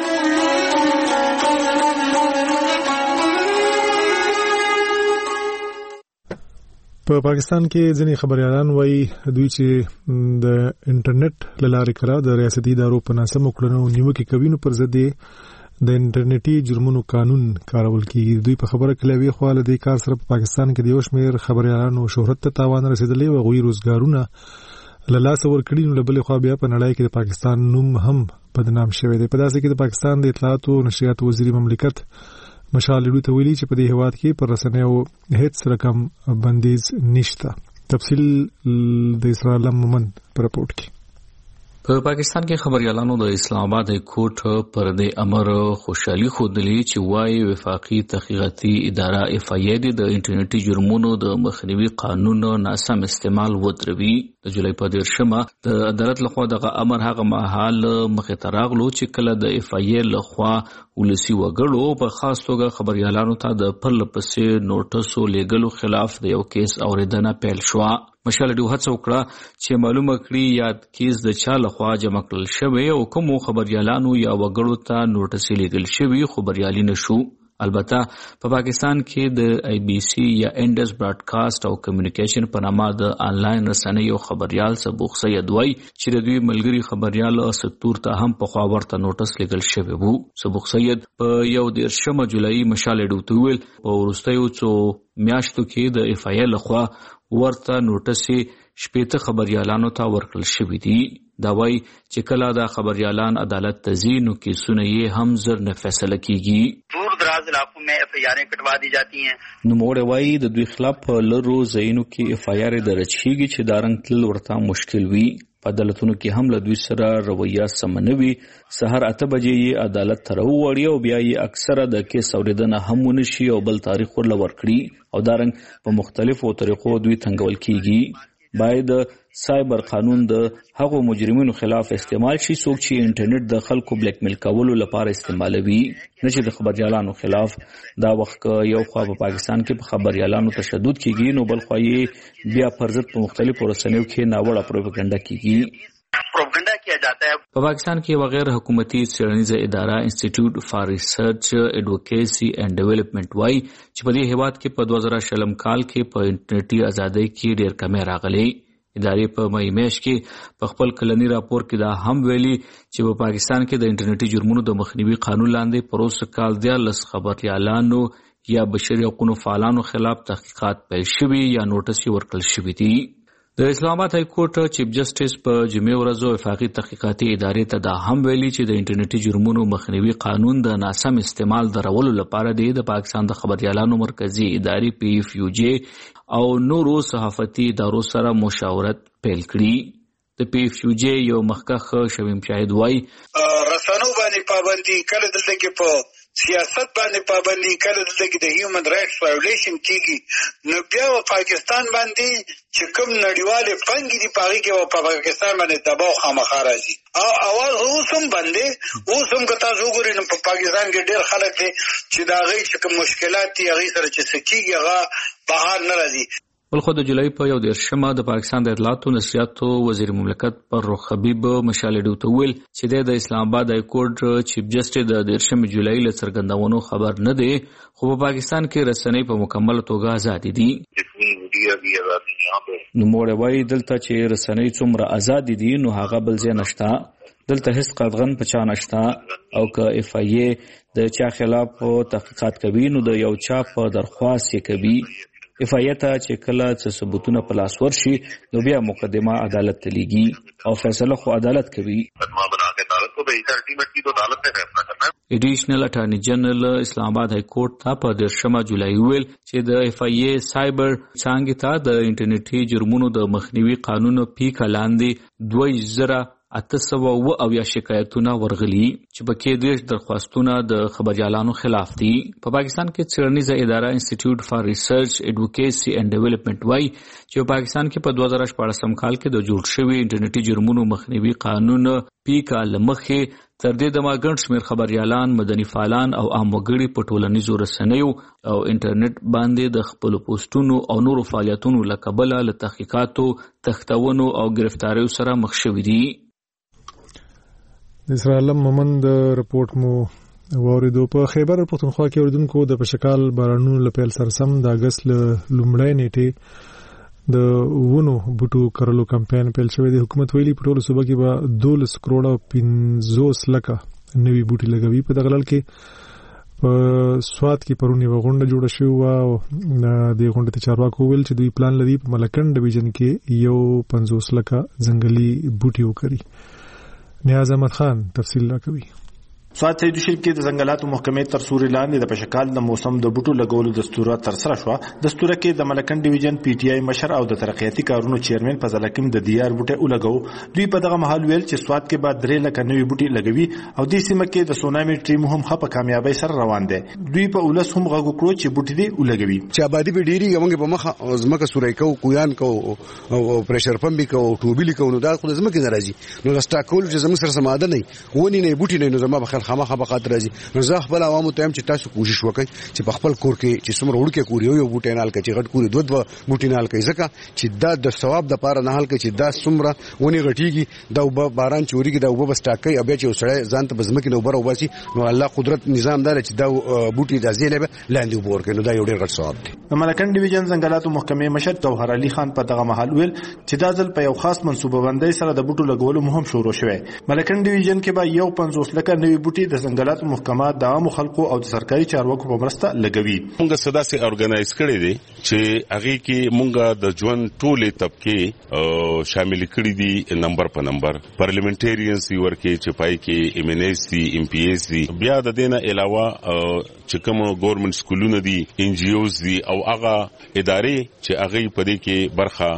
په پاکستان کې ځینې خبريالان وایي دوی چې د انټرنیټ لارې کړه د ریاستي ادارو په ناسمو کړنو نیوکې کوي نو پر ضد د انټرنیټي جرمونو قانون کارول کیږي. دوی په خبره کې لوي خو له دې کار سره په پاکستان کې د یو شمېر خبريالانو شهرت ته تاوان رسیدلی او غوي روزګارونه له لاس ورکړي نو بلې خو بیا په نړۍ کې د پاکستان نوم هم بدنام شوی دی. په داسې کې د پاکستان د اطلاعات او نشریات وزیر مملکت مشال ریډیو ته ویلي چې په دې هیواد کې پر رسنیو هیڅ رقم بندیز نشته. تفصیل د اسرائیل مومن پر رپورت کې. په پاکستان کې خبريالانو د اسلام آباد کورټ پر دې امر خوشحالي خوندلی چې وايي وفاقي تحقیقاتي اداره اف ای د انټرنیټي جرمونو د مخنیوي قانون ناسم استعمال ودروي. د جولای په دیرشمه د عدالت لخوا دغه امر هغه مهال مخې ته راغلو چې کله د اف ای لخوا ولسی وګړو په خاص توګه خبريالانو ته د پرله پسې نوټسو لیږلو خلاف د یو کیس اوریدنه پیل شوه. مشال ډیو هڅه وکړه چې معلومه کړي یاد کیس د چا لخوا جمع کړل شوی او کوم خبريالانو یا وګړو ته نوټس لیږل شوی خبريالي نشو. البته په پا پاکستان کې د آی بی سی یا انډس براډکاسټ او کمیونیکیشن په نامه د آنلاین رسنیو خبريال سبوخ سید وای چې د دوی ملګری خبريال ستور ته هم په خوا ورته نوټس لیږل شوی وو. سبوخ سید په یو دیرشمه جولای مشال ډیو ته ویل په وروستیو څو میاشتو کې د اف ای لخوا ورته نوټسي شپېته خبريالانو ته ورکړل شوی دي. دا وایي چې کله دا خبريالان عدالت ته ځي نو کیسونه یې هم زر نه فیصله کیږي. دور دراز علاقوں میں ایف آئی آریں کٹوا دی جاتی ہیں. نوموړی وایي د دوی خلاف په لرو ځایونو کې اف آئی آر درج کیږي چې دا رنګ تل ورته مشکل وي. په عدالتونو کې هم له دوی سره رویه سم نه وي. سهار اته بجې یې عدالت ته راووړي او بیا یې اکثره د کیس اورېدنه هم ونشي او بل تاریخ ورله ورکړي او دا رنګ په مختلفو طریقو دوی تنګول کیږي. باید سایبر قانون د هغو مجرمینو خلاف استعمال شي څوک چې انټرنیټ د خلکو بلیک میل کولو لپاره استعمالوي، نه چې د خبريالانو خلاف. دا وخت یو خوا په پاکستان کې په خبريالانو تشدد کیږي نو بل خوا یې بیا پر ضد په مختلفو رسنیو کې ناوړه پروپاګاندا کیږي. پروپاګاندا کیا جاتا ہے. په پاکستان کې بغیر حکومتي څېړنیزه اداره انسټیټیوټ فار ریسرچ ایډوکیسی اینڈ ډیولپمنٹ وايي چې په دې هیواد کې په دوه زره شلم کال کې په انټرنیټي ازادۍ کې ډېر کمی راغلی. ادارې په مې میاشت کې په خپل کلنی راپور کې دا هم ویلي چې په پاکستان کې د انټرنیټي جرمونو د مخنیوي قانون لاندې پروس کال دیارلس خبريالانو یا بشري حقوقو فعالانو خلاف تحقیقات پیل شوي یا نوټس ورکړل شوي دي. د اسلام آباد های کورټ چیف جسټس په جمعې ورځ وفاقي تحقیقاتي ادارې ته دا هم ویلي چې د انټرنیټي جرمونو مخنیوي قانون د ناسم استعمال درولو لپاره دی د پاکستان د خبريالانو مرکزی ادارې پی ایف یو جی او نورو صحافتي ادارو سره مشاورت پیل کړي. د پی ایف یو جی یو مخکښ شویم شاهد وای رسنو باندې پابندي کله دلته کې په سیاست باندې پابندي کله دلته کې د هیومن رائټس وایولیشن کیږي نو بیا په پاکستان باندې چې کوم نړیوالې پنګې دي پاږي کې په پاکستان باندې دباو خامخا راځي او اواز اوسم باندې اوسم که تاسو وګورئ نو په پاکستان کې ډېر خلک دي چې دا غي چې کوم مشکلات دي هغه سره چې سکیږي هغه بهر نه راځي. بلخو د جولای په یو دیرشمه د پاکستان د اطلاعاتو نشریاتو وزیر مملکت فرخ حبیب مشالډو ته ویل چې د اسلام آباد های کورټ چیف جسټس د دیرشمه جولای له څرګندونو خبر نه دی خو په پاکستان کې رسنۍ په مکمل توګه آزاد دي. نو موږ وایي دلته چې رسنۍ څومره آزاد دي نو هغه بل ځای نشته دلته هیڅ قدغن پچا نشته او که اف ای ای د چا خلاف تحقیقات کوي نو د یو چا په درخواست یې کوي اف ای ای ته چې کله څه ثبوتونه په لاس ورشي نو بیا مقدمه عدالت ته لیږي او فیصله خو عدالت کوي. ایډیشنل اټارنی جنرال اسلام آباد های کورټ ته په دیرشمه جولای ویل چې د اف ای ای سایبر څانګې ته د انټرنیټي جرمونو د مخنیوي قانون پی کلاندې دوه زره اته سوه اوه اویا شکایتونه ورغلي چې پکې دیش درخواستونه د خبريالانو خلاف دي. په پاکستان کې څېړنیزه اداره انسټیټیوټ فار ریسرچ ایډوکیسي اینڈ ډیولپمنٹ وايي چې په پاکستان کې په دوه زره شپاړسم کال کې د جوړ شوی انټرنیټي جرمونو مخنیوي قانون پی کال مخې تر دې دمه ګڼ شمېر خبريالان مدني فعالان او عام وګړي په ټولنیزو رسنیو او انټرنیټ باندې د خپل پوسټونو او نورو فعالیتونو له کبله له تحقیقاتو تختونو او گرفتاریو سره مخ شوي دي. د اسرائیل مومن د رپورت مو واردو په خیبر پختونخوا کې اوردونکو د پشکال بارانونو لپیل سرسم د اگست لومړی نیټه د ونو بوټو کرلو کمپاین پیل شوی دی. حکومت ویلي په ټولو صوبه کې به دولس کروڑه پنځوس لکه نوي بوټي لګوي. په دغه لړ کې په سوات کې پرونی وغونډه جوړه شوې و او د غونډې ته چارواکو ویل چې دوی پلان لري په ملکن ډیویژن کې یو پنځوس لکه ځنګلي بوټي وکړي. نیاز احمد خان تفصیل راکوي. سوات سید شریف کې د ځنګلاتو محکمې تر سوري لاندې د پشکال د موسم د بوټو لګولو دستور تر سره شو. دستور کې د ملکن ډیویژن پی ټی آی مشر او د ترقیاتي کارونو چیرمن فضل حکیم د دیار بوټي ولګو. دوی په دغه محل ویل چې سوات کې بعد درې لکه نوي بوټي لګوي او د سیمه کې د سونامي ټیم هم په کامیابی سره روان دي. دوی په ولس هم غوږ کړو چې بوټي دی ولګوي چې آبادی به ډیری موږ په مخه زمکه سوري کو کویان کو او پريشر پمپ کو ټوبلی کو نو دا خو زمکه ناراضي نو سټاکول چې زموږ سره سماده نه ونی نه بوټي نه زما بخل خامخه بخاطر نو زه خپل عوامو ته هم چې تاسو کوشش وکړئ چې په خپل کور کې چې څومره وړ کې کور یو یو بوټي نال کې چې غټ کور دوه دوه بوټي نال کې ځکه چې دا د ثواب د پاره نه حل کې چې دا څومره ونی غټيږي دا وب باران چوريږي دا وب بسټاکي او بیا چې وسړی ځان ته بزمکه نو بر وباسي نو الله قدرت نظام دار چې دا بوټي د ازیله لاندې وبور کې نو دا یو ډېر غټ ثواب دی. د ملکن ډیویژن ځنګلاتو محکمې مشر توهر علي خان په دغه محل ویل چې دا ځل په یو خاص منصوبه بندۍ سره د بوټو لګولو مهم شروع شوه. ملکن ډیویژن کې به یو پنځوس لکه نوي بوټي د ځنګلاتو محکمه د عام خلکو او د سرکاري چارواکو په مرسته لګوي. موږ صدا سي اورګنایز کړی دي چې هغه کې موږ د ژوند ټولې طبقه شامل کړی دي نمبر په نمبر پارلیمنټریانز ورکه چې پای کې ایم ان ایس دي ایم پی ایس دي بیا د دینه علاوه چې کوم ګورنمنت سکولونه دي ان جی اوز دي او هغه ادارې چې هغه په دې کې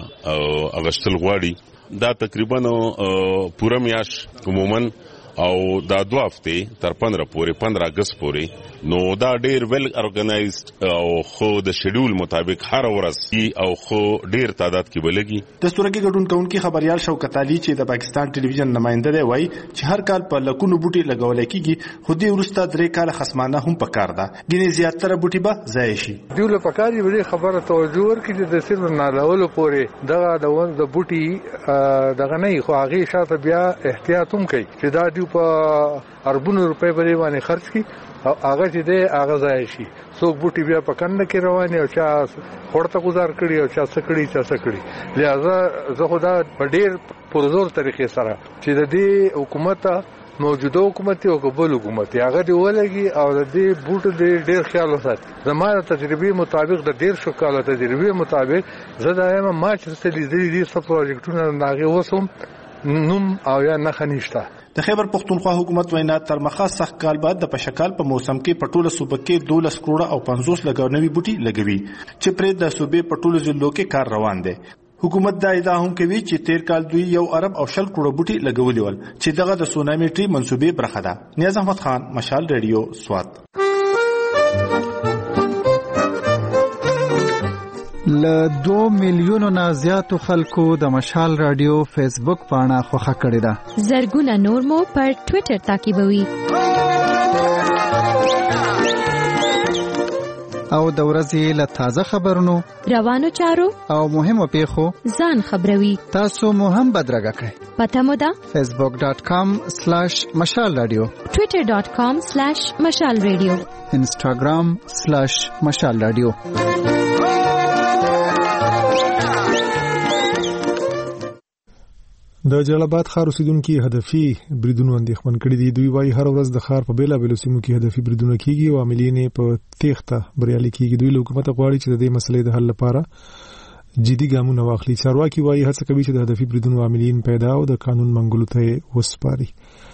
برخه اغشتل غواړي دا تقریبا پوره میاش عموما او دا دوه هفته تر پندره پورې پندره اگست پورې نو دا ډیر ویل ارګنایزد او خو د شیډول مطابق هر ورځ او خو ډیر تعداد کې بلګي. دستور کې ګډون کوونکی خبريال شوکت علي چې د پاکستان ټلویزیون نماینده دی وایي چې هر کال په لکونو بوټي لګول کېږي خو دې ورسته درې کال خصمانه هم پکار ده ګینه زیاتره بوټي به ضایع شي. دیول پکاري وړي خبره توجه ورکړي چې د سر نه لاول پورې دغه د ون د بوټي دغه نه خو هغه شاته بیا احتیاط هم کوي چې دا دی یو په اربونو روپۍ باندې باندې خرج کی او هغه چې دی هغه ځای شي څوک بوټي بیا په کنده کې روان او چا خورته گزار کړي او چا سکړي چا سکړي لہذا زه خدا په ډیر پرزور طریقې سره چې د دې حکومت موجوده حکومت او قبول حکومت هغه دی ولګي او د دې بوټ د ډیر خیال وسات زموږ تجربه مطابق د ډیر شو کال تجربه مطابق زه دایم ما چې ستې دې دې څه پروژیکټونه ناغه وسوم نوم او یا نه خنيشته د خیبر پختونخوا حکومت وینا تر مخه سخت کال بعد د پشکال په موسم کې پټوله صوبه کې دولس کروڑه او پنځوس لګونوي بوټي لګوي چې پرې د صوبې پټوله ضلعو کې کار روان دی. حکومت دا ادعا هم کوي چې تیر کال دوی یو ارب او شل کروڑه بوټي لګولي ول چې دغه د سونامي ټری منسوبې برخه ده. نیاز احمد خان، مشال ریډیو، سوات. ل دو میلیونو نه زیاتو خلکو د مشال رادیو فیسبوک پاڼه خوښه کړې ده. زرګونه نور مو پر ټوئیټر تعقیبوي او د ورځې له تازه خبرونو، روانو چارو او مهمو پیښو ځان خبروي. تاسو مو هم بدرګه کړئ. پته مو ده فیسبوک ډاٹ کام سلیش مشال رادیو، ټوئیټر ډاٹ کام سلیش مشال رادیو، انسټاګرام سلیش مشال رادیو. د جلال آباد ښار اوسیدونکو هدفي بریدونو اندېښمن کړي دي. دوی وايي هر ورځ د ښار په بیلابېلو سیمو کې هدفي بریدونه کیږي او عاملین په تېښته بریالي کیږي. دوی له حکومت غواړي چې د دې مسلې د حل لپاره جدي ګامونه واخلي. چارواکي وايي هڅه کوي چې د هدفي بریدونو عاملین پیدا او د قانون منګولو ته وسپاري.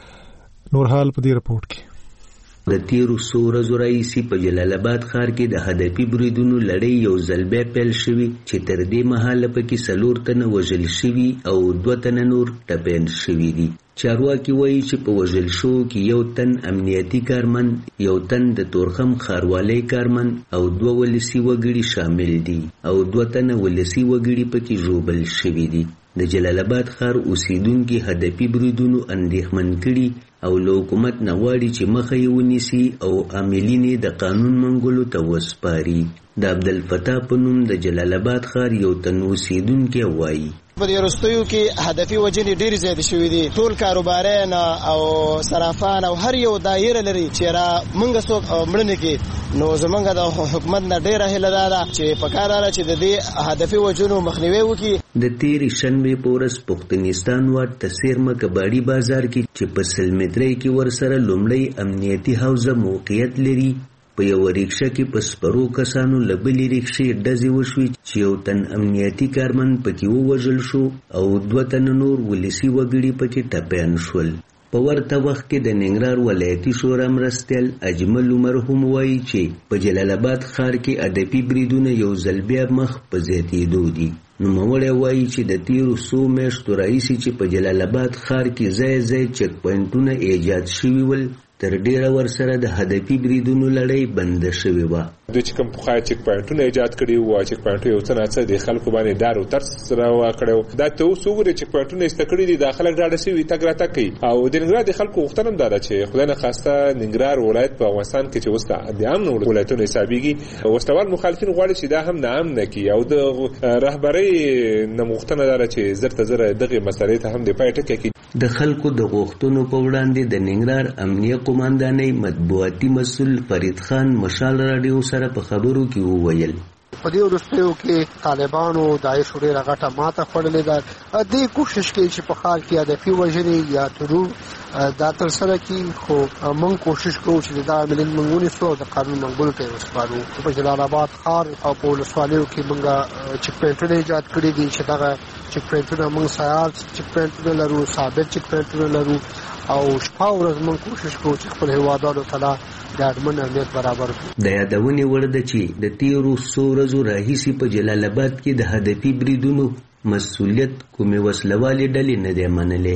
نور حال په دې رپورټ کې. د تیرو څو ورځو راهیسې په جلال آباد ښار کې د هدفي بریدونو لړۍ یو ځل بیا پیل شوې چې تر دې مهاله پکې څلور تنه وژل شوي او دوه تنه نور ټپیان شوي دي. چارواکي وایي چې په وژل شوو کې یو تن امنیتي کارمند، یو تن د تورخم ښاروالۍ کارمند او دوه ولسي وګړي شامل دي او دوه تنه ولسي وګړي پکې ژوبل شوي دي. د جلال آباد ښار اوسیدونکي هدفي بریدونو اندېښمن کړي او له حکومت نه غواړي چې مخه یې ونیسي او عاملین یې د قانون منګولو ته وسپاري. د عبدالفتاح په نوم د جلال آباد ښار یو تن اوسیدونکی وایي په دې وروستیو کې هدفي وجنې ډېرې زیاتې شوې دي. ټول کاروباران او صرافان او هر یو دایره لري چې را مونږ څوک مړنه کې نو زمونږ د حکومت نه ډېره هیله ده چې په کار را چې د دې هدفي وجنو مخنیوي وکړي. د تیرې شنبې په ورځ پښتنستان واټ تسیرمه کباړي بازار کې چې په سل مترۍ کې ورسره لومړی امنیتي حوزه موقعیت لري په یو ریکشه کې په سپرو کسانو له بلې ریکشې ډزې وشوې چې یو تن امنیتي کارمند پکې ووژل شو او دوه تنه نور ولسي وګړي پکې ټپیان شول. په ورته وخت کې د ننګرهار ولایتي شورا مرستیال اجمل عمر هم وایي چې په جلال آباد ښار کې هدفي بریدونه یو ځل بیا مخ په زیاتېدو دي. نوموړی وایي چې د تیرو څو میاشتو راهیسې چې په جلال آباد ښار کې ځای ځای چک پوینټونه ایجاد شوي ول تر ډیره ورسره د هدفي بریدونو لړۍ بنده شوې وه. دوی چې کوم پخواني چک پوینټونه ایجاد کړي وو، چک پوینټونه یو څه ناڅه د خلکو باندې ډار او ترس راوکړی. دا ته اوس وګورئ چک پوینټونه ایسته کړي دي، دا خلک ډاډه شوي تګ راتګ کوي. او د ننګرهار د خلکو غوښتنه هم دا ده چې خدای نخواسته ننګرهار ولایت په افغانستان کې چې اوس د امن ولایتونه حسابېږي، وسلوال مخالفین غواړي چې دا هم ناامنه کړي او د رهبرۍ نه غوښتنه دا ده چې زر ته زره دغې مسلې ته هم د پای ټکی کړي. د خلکو د غوښتنو په وړاندې د ننګرهار امنیه قوماندانۍ مطبوعاتي مسؤل فرید خان مشال راډیو سره په خبرو کې وویل په دې وروستیو کې طالبانو داعش ډېره غټه ماته خوړلې ده. دې کوشش کوي چې په ښار کې هدفي وژنې یا ترور دا ترسره کړي، خو موږ کوشش کوو چې دا عاملین موږ ونیسو او د قانون منګولو ته یې وسپارو. په جلال آباد ښار او په ولسوالیو کې موږ چک پوینټونه ایجاد کړي دي چې دغه چک پوینټونه موږ سیال چک پوینټونه لرو، ثابت چک پوینټونه لرو او شپه ورځ موږ کوشش کوو چې خپل هیوادوالو ته د اډمن امنیت برابر کړو. د یادونې وړ ده چې د تیرو څو ورځو راهیسې په جلال آباد کې د هدفي بریدونو مسؤلیت کومې وسلوالې ډلې نه دی منلی.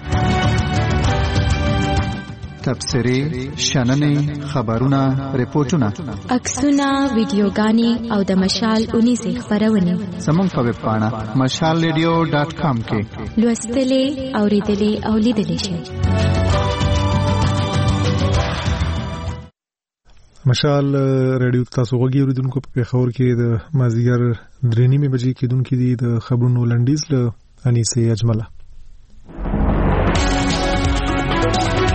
تبصرې، شننې، خبرونه، رپورټونه، عکسونه، ویډیوګانې او د مشال اونیزې خپرونې زموږ په ویب پاڼه مشال ریډیو ډاټ کام کې لوستلې، اورېدلې او لیدلې شئ. مشال ریډیو تاسو غوږی اوریدونکو په پیښور کې د مازیګر درې نیمې بجې کېدونکې دي د خبرونو لنډیز له انیسې اجمله.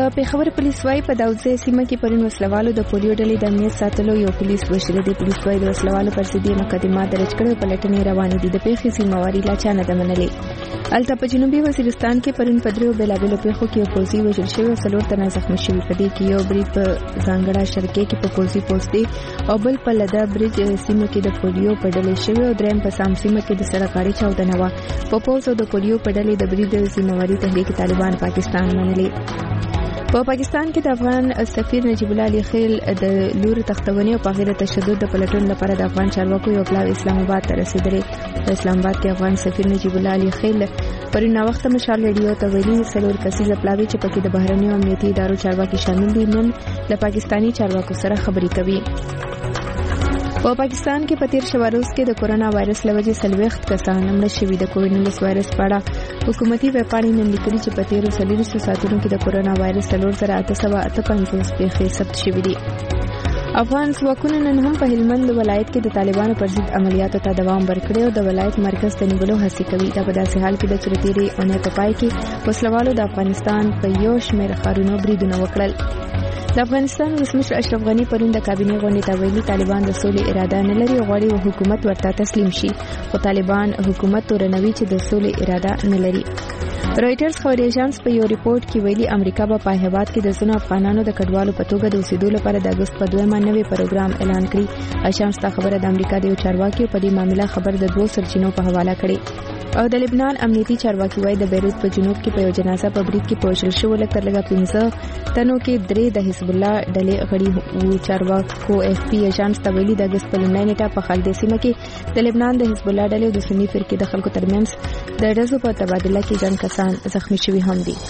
د پیښور پولیس وايي په داوودزی سیمه کې پرون وسلوالو د پولیو ډلې د امنیت ساتلو یو پولیس وشل دي. پولیس وايي د وسلوالو پر ضد مقدمات درج کړي، پلټنې روانې دي. د پیښې سیمواري لا چا نه ده منلې. الته په جنوبي وزیرستان کې پرون په دریو بېلابېلو پیښو کې پوځي وژل شوي او څلور تنه زخمي شوي. په دې کې یو برید په ځانګړه شرکې کې په پوځي پوسټ دی او بل په لدا برج سیمه کې د پولیو په ډلې شوي او دریم په سام سیمه کې د سرکاري چاودنه وه. په پوځ او د پولیو په ډلې د برید ذمہواري تحریک طالبان پاکستان منلې. په پاکستان کې د افغان سفیر نجیب الله علی خیل د لور تختونې او په غیر تشدد د پلټون لپاره د افغان چارواکو یو پلاوی اسلام آباد ته رسیدلی. په اسلام آباد کې افغان سفیر نجیب الله علی خیل پرون وخت مشال ریډیو ته ویلي څلور کسیزه پلاوی چې پکې د بهرنیو امنیتي ادارو چارواکي شامل دي نن د پاکستانی چارواکو سره خبرې کوي. په پاکستان کې په تیر شوه روز کې د کورونا وایرس له وجې څلوېښت کسان مړه شوي. د کووډ نولس وایرس په اړه حکومتي ویبپاڼې نن لیکلي چې په تیرو څلوېښتو ساعتونو کې د کورونا وایرس څلور زره اته سوه اته پنځوس پیښې ثبت شوي دي. افغان ځواکونو نن هم په هلمند ولایت کې د طالبانو پر ضد عملیاتو ته دوام ورکړی او د ولایت مرکز ته نیولو هڅې کوي. دا په داسې حال کې ده چې د تېرې اونۍ په پای کې وسلوالو د افغانستان په یو شمېر ښارونو بریدونه وکړل. د افغانستان ولسمشر اشرف غني پرون د کابینې غونډې ته ویلي طالبان د سولې اراده نه لري او غواړي حکومت ورته تسلیم شي، خو طالبان حکومت تورنوي چې د سولې اراده نه لري. رائټرز خبري اژانس په یو ریپورت کې ویلي امریکا به په هیواد کې د ځینو افغانانو د کډوالو په توګه د اوسېدو لپاره د اګست په دویمه نوی پروګرام اعلان کړي. اژانس ته خبره د امریکا د یو چارواکي په دې معاملې خبر د دوه سرچینو په حواله کړي. او د لبنان امنیتي چارواکي وايي د بیروت په جنوب کې په یو جنازه په برید کې پوښل شو لکه لږه پنځه تنو کې درې د حزب الله ډلې غړي وو. چارواکو اف پی اژانس ته ویلي د اګست په لومړۍ نیټه په خالد سیمه کې د لبنان د حزب الله ډلې او د سني فرقې د خلکو ترمنځ د ډزو په تبادله کې ځان کسان زخمي شوي هم دي.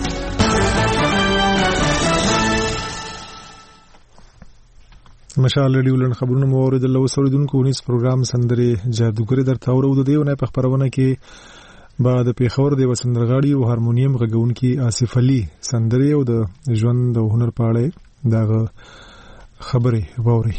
مشال ریډیو لن خبرونه مو اوریدل. اوسوریدونکو ونیس پروګرام سندرې جادوګری درته اورو د دیونه په خبرونه کې بعد پیښور د وسندرغاړي او هارمونیم غږونکي آصف علي سندرې او د ژوند او هنر په اړه دا خبرې ووري.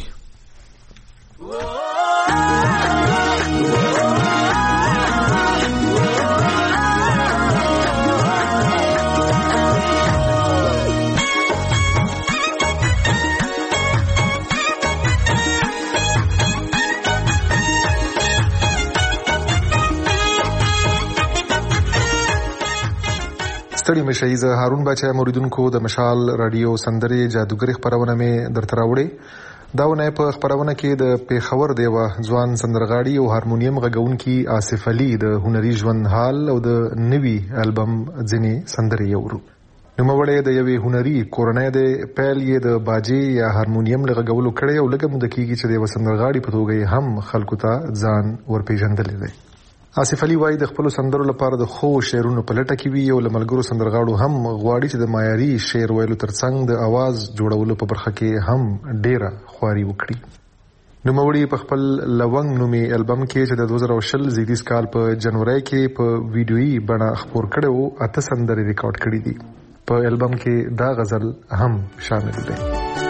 ستړي مشي زه هارون بچا موریدونکو د مشال رادیو سندرې جادوګری خبرونه مې درته راوړې. داونه په خبرونه کې د پیښور دیوه ځوان سندرغاړي او هارمونیم غږونکي آصف علي د هنري ژوند حال او د نوي البم ځینې سندرې اورو. نوموړی د یوې هنري کورنۍ د پیل یې د باجې یا هارمونیم لغږولو کړی او لږه موده کېږي چې د سندرغاړي په توګه هم خلکو ته ځان ورپېژندلی دی. آصف علي وايي د خپل سندرو لپاره د خو شعرونو په لټه کې وي او له ملګرو سندرغاړو هم غواړي چې د معیاري شعر ویلو ترڅنګ د आवाज جوړولو په برخه کې هم ډیره خواري وکړي. نوموړی په خپل لونګ نومي البم کې چې د دوه زره شل زیږدیز کال په جنوري کې په ویډیويي بڼه خپور کړي او اته سندرې ریکارډ کړي دي. په البم کې دا غزل هم شامل دی.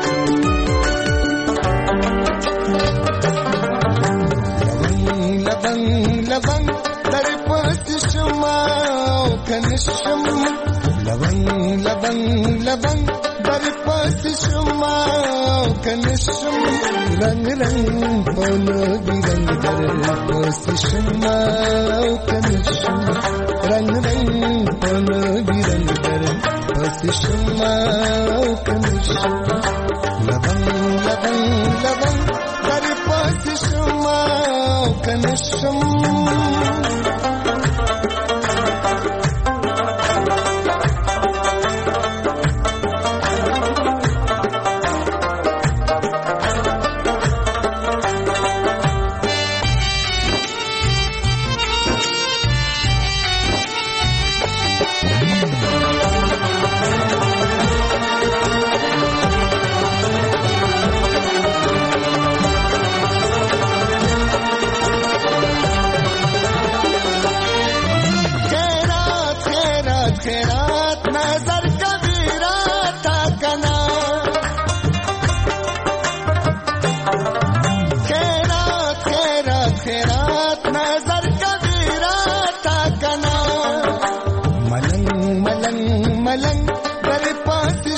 لبن در پست شما کنشم لبن لبن لبن در پست شما کنشم رنگ رنگ پولو دی رنگ در پست شما کنشم رنگ رنگ پولو دی رنگ در پست شما کنشم لبن لبن لبن در پست شما کنشم मलंग मलंग मलंग कर पास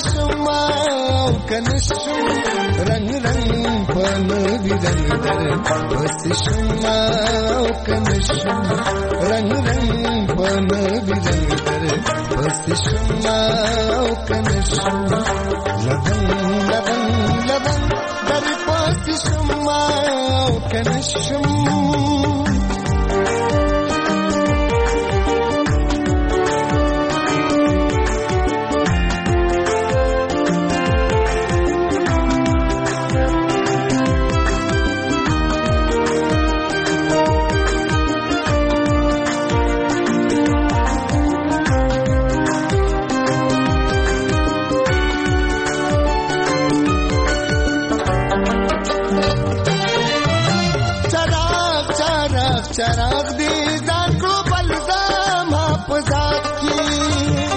کنشم رنگ رنگ پنوی رنگ در پس شما او کنشم رنگ رنگ پنوی رنگ در پس شما او کنشم لبن لبن لبن در پس شما او کنشم چراغ دی ځان کړو بلزام په ذات کې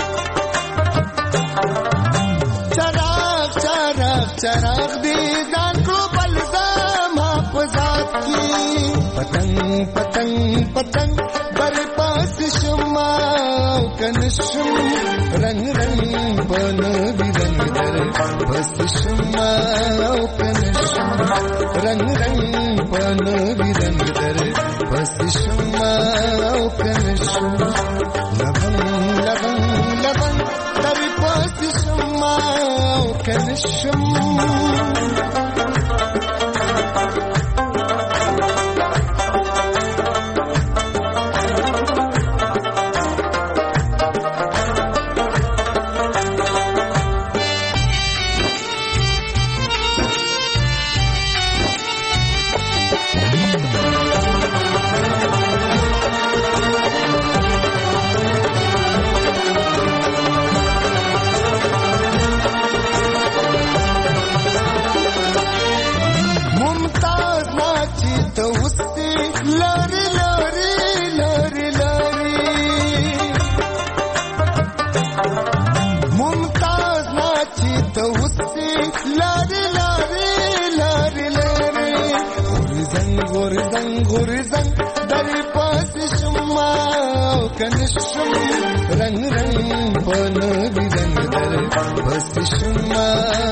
چراغ چراغ چراغ دی ځان کړو بلزام په ذات کې پتنګ پتنګ پتنګ بر پاس شما کنشم رنگ رنگ بنوي رنگ در بس شما کنشم رنگ رنگ بنوي رنگ در بس شما کنشم لبن لبن لبن در بس شما کنشم کنشم رنگ رنگ پنوی رنگ در بس شما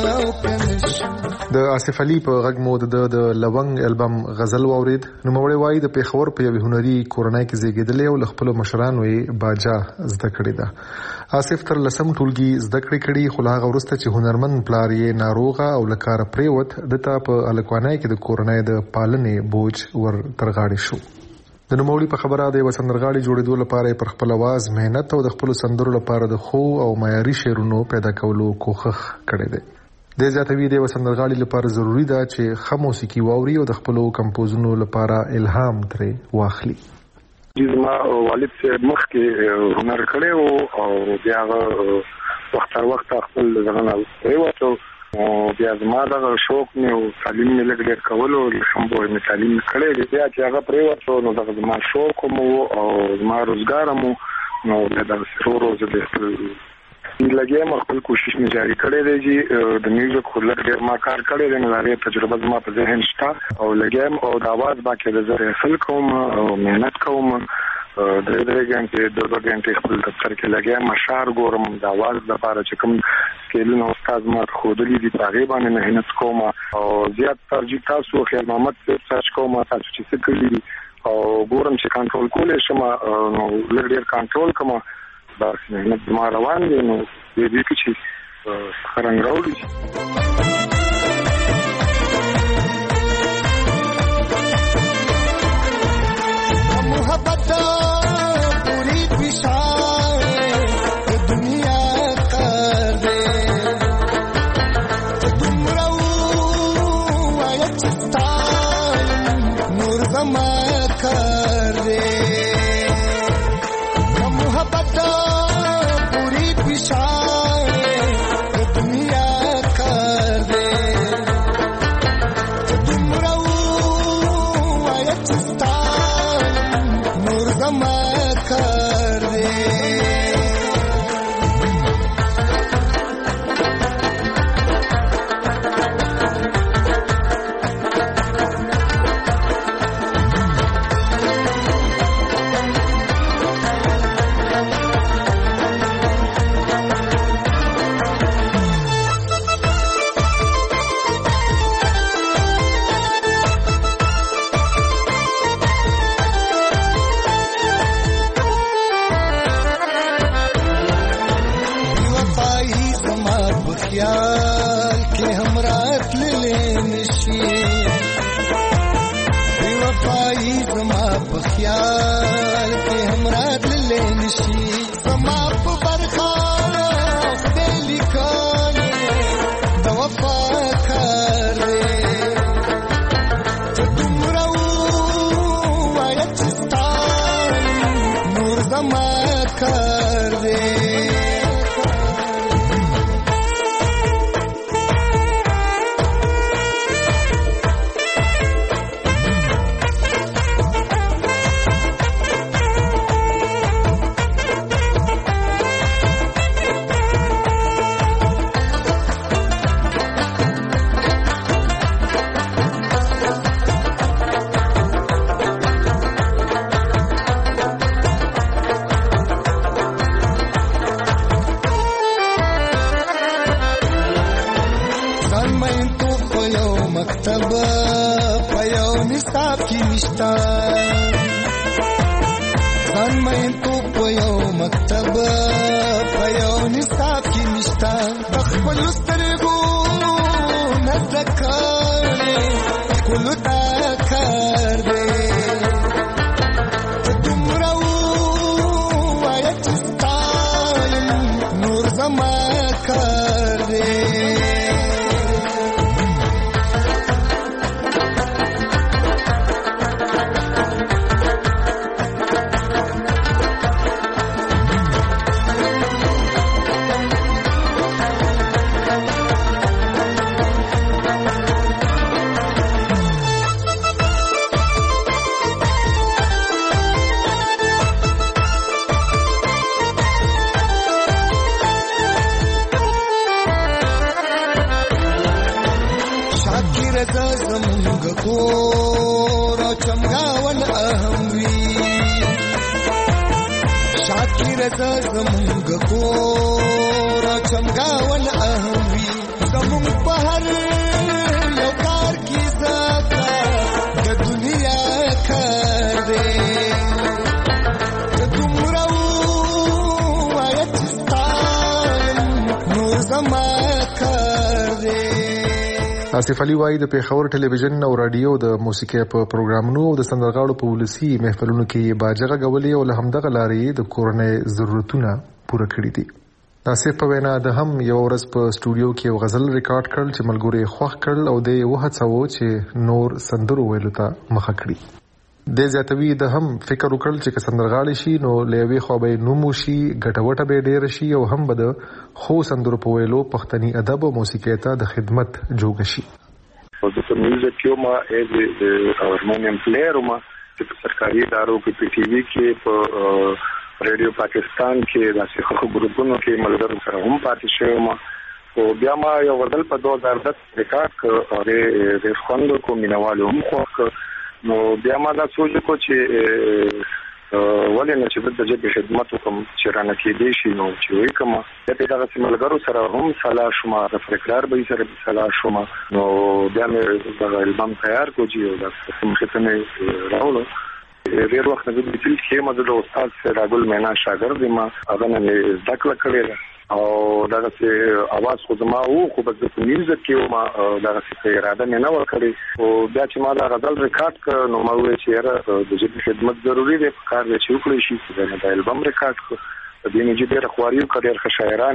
کنشم د آصف علي په غږ مو د لونګ البم غزل واورید. نو موړی وای د پیښور په یو هنري کورنۍ کې زیږیدلی او له خپلو مشرانو یې باجا زده کړې ده. آصف تر لسم ټولګي زده کړې کړي خو له هغه وروسته چې هنرمند پلار یې ناروغه او له کاره پرېوت دته په هلکوانۍ کې د کورنۍ د پالنې بوج ور تر غاړې شو. د نوموړي په خبره د یو سندرغاړي جوړېدو لپاره پر خپل आवाज مهنت او د خپل سندرو لپاره د خو او معیاري شعرونو پیدا کولو کوښښ کړی دی. د زیاتوي د یو سندرغاړي لپاره ضروری ده چې ښه موسیقي واوري او د خپل کمپوزونو لپاره الهام ترې واخلي. زما والد صاحب مخکې هنر کړی او بیا وخت تر وخت خپل ځان وروته او بیا زما دا شوق مې او تعلیم مې لږ ډېر کولو لکه مې تعلیم کړی دی. بیا چې هغه پرېوتو نو دغه زما شوق مو او زما روزګار مو نو بیا دغسې ورو ورو زه د لګیم خپل کوشش مې جاري کړی دی چې د میوزیک خو لږ ډېر ما کار کړی دی نو د هغې تجربه زما په ذهن شته او لګیم او د اواز باقاعده زه ریحرسل کوم او محنت کوم درې درې غنټې دوه دوه غنټې خپل دفتر کې لګیم اشعار ګورم د اواز لپاره چې کوم سکیلونه استاد ما ښودلي دي په هغې باندې محنت کوم او زیات ترجیح تاسو خیر محمد صاحب سرچ کوم تاسو چې څه کړي دي او ګورم چې کنټرول کولی شم نو لږ ډېر کنټرول کوم بس محنت زما روان دی نو دې دې کې چې ښه رنګ راوړي. محبت پوری پیشائے دنیا کر دے تم رو آیتستان نور زما کر دے محبت پوری پیشائے دنیا کر دے تم رو آیتستان زما کر دے. خیال کې هم راتللی نشي زما په برخه خدای لیکلی د وفا کار دی ته دومره ووایه چې ستا نور زما کار دی ځان مین تو په یو مکتب په یو نصاب کې نشته د خپلو سترګو نه زده کړې ښکلو دا کار دی ته دومره ووایه چې ستا یم نور زما کار دی کور چمګاون اهم وی شاکر د زمونږ کور چمګاون اهم وی زمونږ په هر یو کار کې زکه د دنیا کار دی ته دومره ووایه چې ستا نور زما کار دی آصف علي وايي د پیښور ټلویزیون او رادیو د موسیقي په پروګرامونو او د سندرغاړو په ولسی محفلونو کې باجغه غولي او له همدغه لارې د کورنۍ ضرورتونه پوره کړې دي. آصف په وینا د هم یو ورځ په سټوډیو کې یو غزل ریکارډ کړل چې ملګری خوښ کړل او د یو هڅو چې نور سندرو ویلو ته مخه کړي. د زیاتوي د هم فکر وکړل چې سندرغاړي شي نو لوي خو به نومو شي ګټوټه به ډیر شي او هم بده خو سندرو په ویلو پښتني ادب او موسیقي ته د خدمت جوګ شي. او د میوزیک یو ما از هارمونیم پلیئر ما چې په سرکاري ادارو کې په ټي وي کې په رادیو پاکستان کې د څخه ګروپونو کې ملګرو سره هم پاتې شوم او بیا ما یو ورځ په دوه هزار دس ریکارډ کړ او د خوندو کو مینوالو هم خو نو بیا ما دا سوچ کو چې ولې نه چې د دې خدمت کوم چې رانه کې دی شي نو چې وي کوم د دې دغه ملګرو سره هم صلاح شوما د فکرار به سره صلاح شوما نو بیا مې د البم تیار کو چې دا څه ختمه راولو ډېر وخت نه د دې کې ما د استاد سره راګل مینا شاګرد ما هغه نه ذکر کړی او دا چې आवाज خو زما وو خو په دې میوزیک کې ما دا څه اراده نه وکړي او بیا چې ما دا غزل ریکارډ کړ نو ما وې چې د دې خدمت ضروری دی په کار چې وکړي شي دا البم ریکارډ کړ د دې نه چې ډېر خواریو کډیر خشایران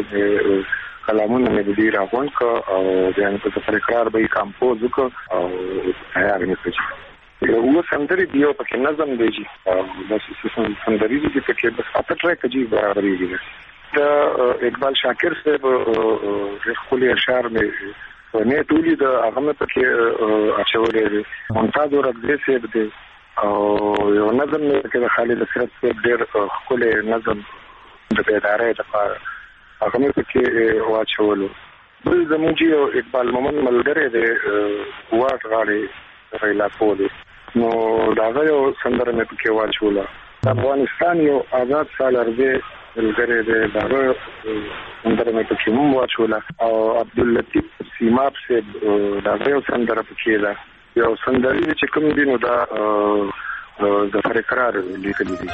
کلامونه مې دې راغون ک او ځان په تفکر به کمپوز وک او تیار نه کړ یو سندري دیو په کې نظم دیږي او د سندري دې په کې بس اته ټریک دی برابرې دي د اقبال شاکر صاحب خپل اشعار مې نه ټولې د هغه په کې اچولې ممتاز ورغلې صاحب دې او یو نظم مې کې خالد اسرت صاحب ډېر خپل نظم د ادارې د پاره هغه مې په کې واچولو بل زموږ یو اقبال مومن ملګری دې واټ غاړي رایلا پولی نو دا یو سندره مې په کې واچوله افغانستان یو آزاد سال ارزه ملګری دې دا سندره مې په کې مو واچوله او عبداللطیف سیماب سے دا یو سندره په کې ده یو سندري چې کوم دی نو دا د فرقرار لیکلي دي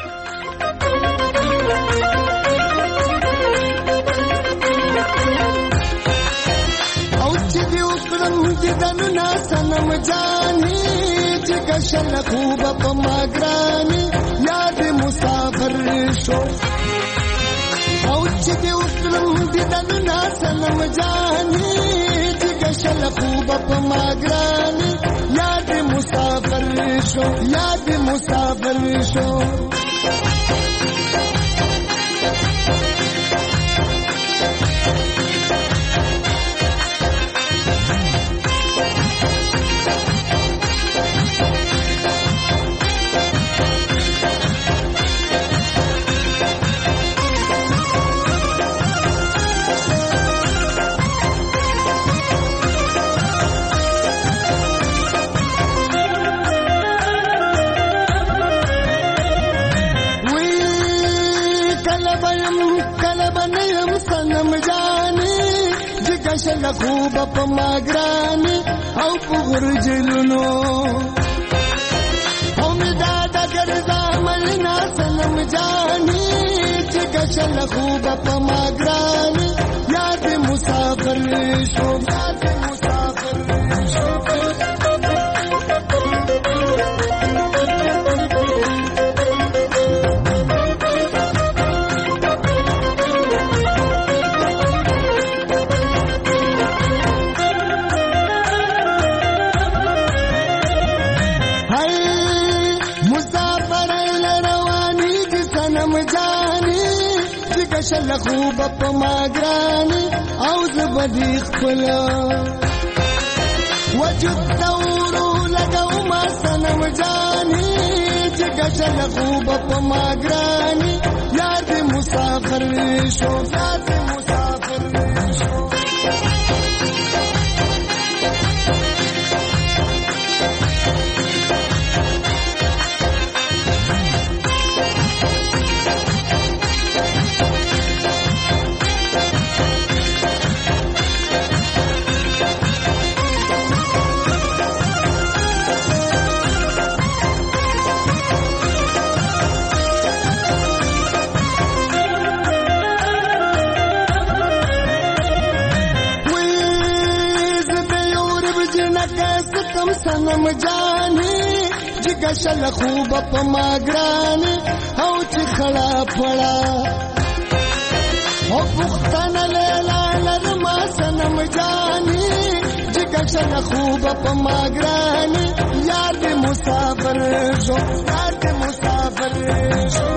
او چې دی وکړم دې دنو نا سنم جاني چې جګشل خوب په ماګرانی یاد مسافر شو او چې دې وکړم دې دنو ناسلم جاني جګشل خوب په ماګرانی یاد مسافر شو یاد مسافر شو جګشل خوب په ماګرانی او په غرجلونو او می دادا ګرځا ملنا سلام جاني جګشل خوب په ماګرانی یاد مسافر شو یاد مسافر شو جګشل خوب په ماګرانی او زبدي خپل وجود دورو لګاو ما سنم جاني جګشل خوب په ماګرانی یاد مسافر شو یاد مسافر شو سنم جاني جګشل خوب په ماګرانی او چې خړا پړا او پختن لیلا لرما سنم جاني جګشل خوب په ماګرانی یاد مسافر شو یاد مسافر شو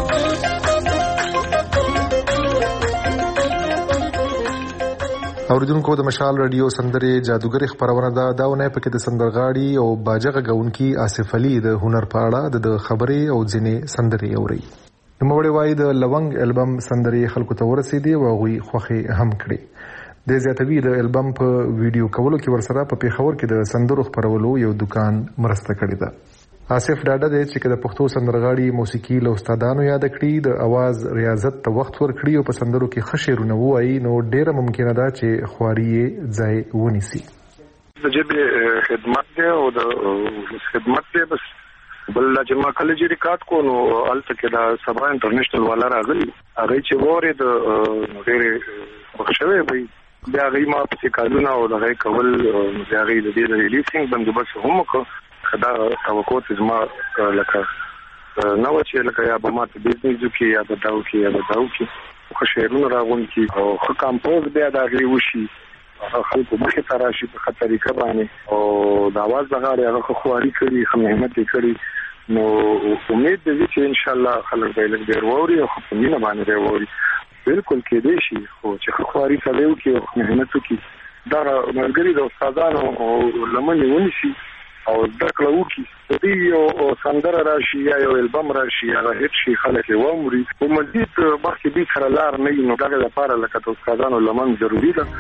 اوریدونکو د مشال رادیو سندرې جادوګر خبرونه دا داونه پکې د سندرغاړي او باجغه غونکي آصف علي د هنر په اړه د خبرې او ځینې سندرې اوري. نوموړی وایي د لونګ البم سندرې خلکو ته ورسېدي او غوي خوخي هم کړي. د زیاتوي د البم په ویډیو کولو کې ورسره په پیښور کې د سندرو خبرولو یو دکان مرسته کړې ده. آصف ډاډه دی چې د پښتو سندرغاړي موسیقي له استادانو یاد کړي د اواز ریاضت ته وخت ورکړي او په سندرو کې ښه شعرونه ووایي نو ډیره ممکنه ده چې خواري یې ځای ونیسي. د ژبې خدمت دی او د خدمت دی بس بل چې ما کله چې ریکارډ کو نو الته کې دا سبا انټرنیشنل والا راغلی هغه چې وره د ډېر خوشاله وي بیا غي ما په کالونه او دغه کول بیا غي د دې ریلیسینګ بندوبست هم کو خدا توقع زما لکه نو چې لکه یا به ماته بزنس کې یا به داو کې یا به داو کې خو شعرونه راغون کې او خو کمپوز بیا دا غي وشي خلکو مخه تراشي په خطرې کبانه او د आवाज دغه هغه خواري کړی خو مهمت یې کړی نو امید دې چې ان شاء الله خلک به لږ ډیر ووري او په مینه باندې ووري بالکل کې دې شي خو چې خواري کوي کې مهمت وکړي دا ملګری د استادانو لمنې ونشي او دکړه وکي دې یو سندره راشي یا یو البم راشي هغه هیڅ شي خلک یې ومري او مزید باقي دې سره لار نه نو دا لپاره لکه د استادانو لمن ضروری ده.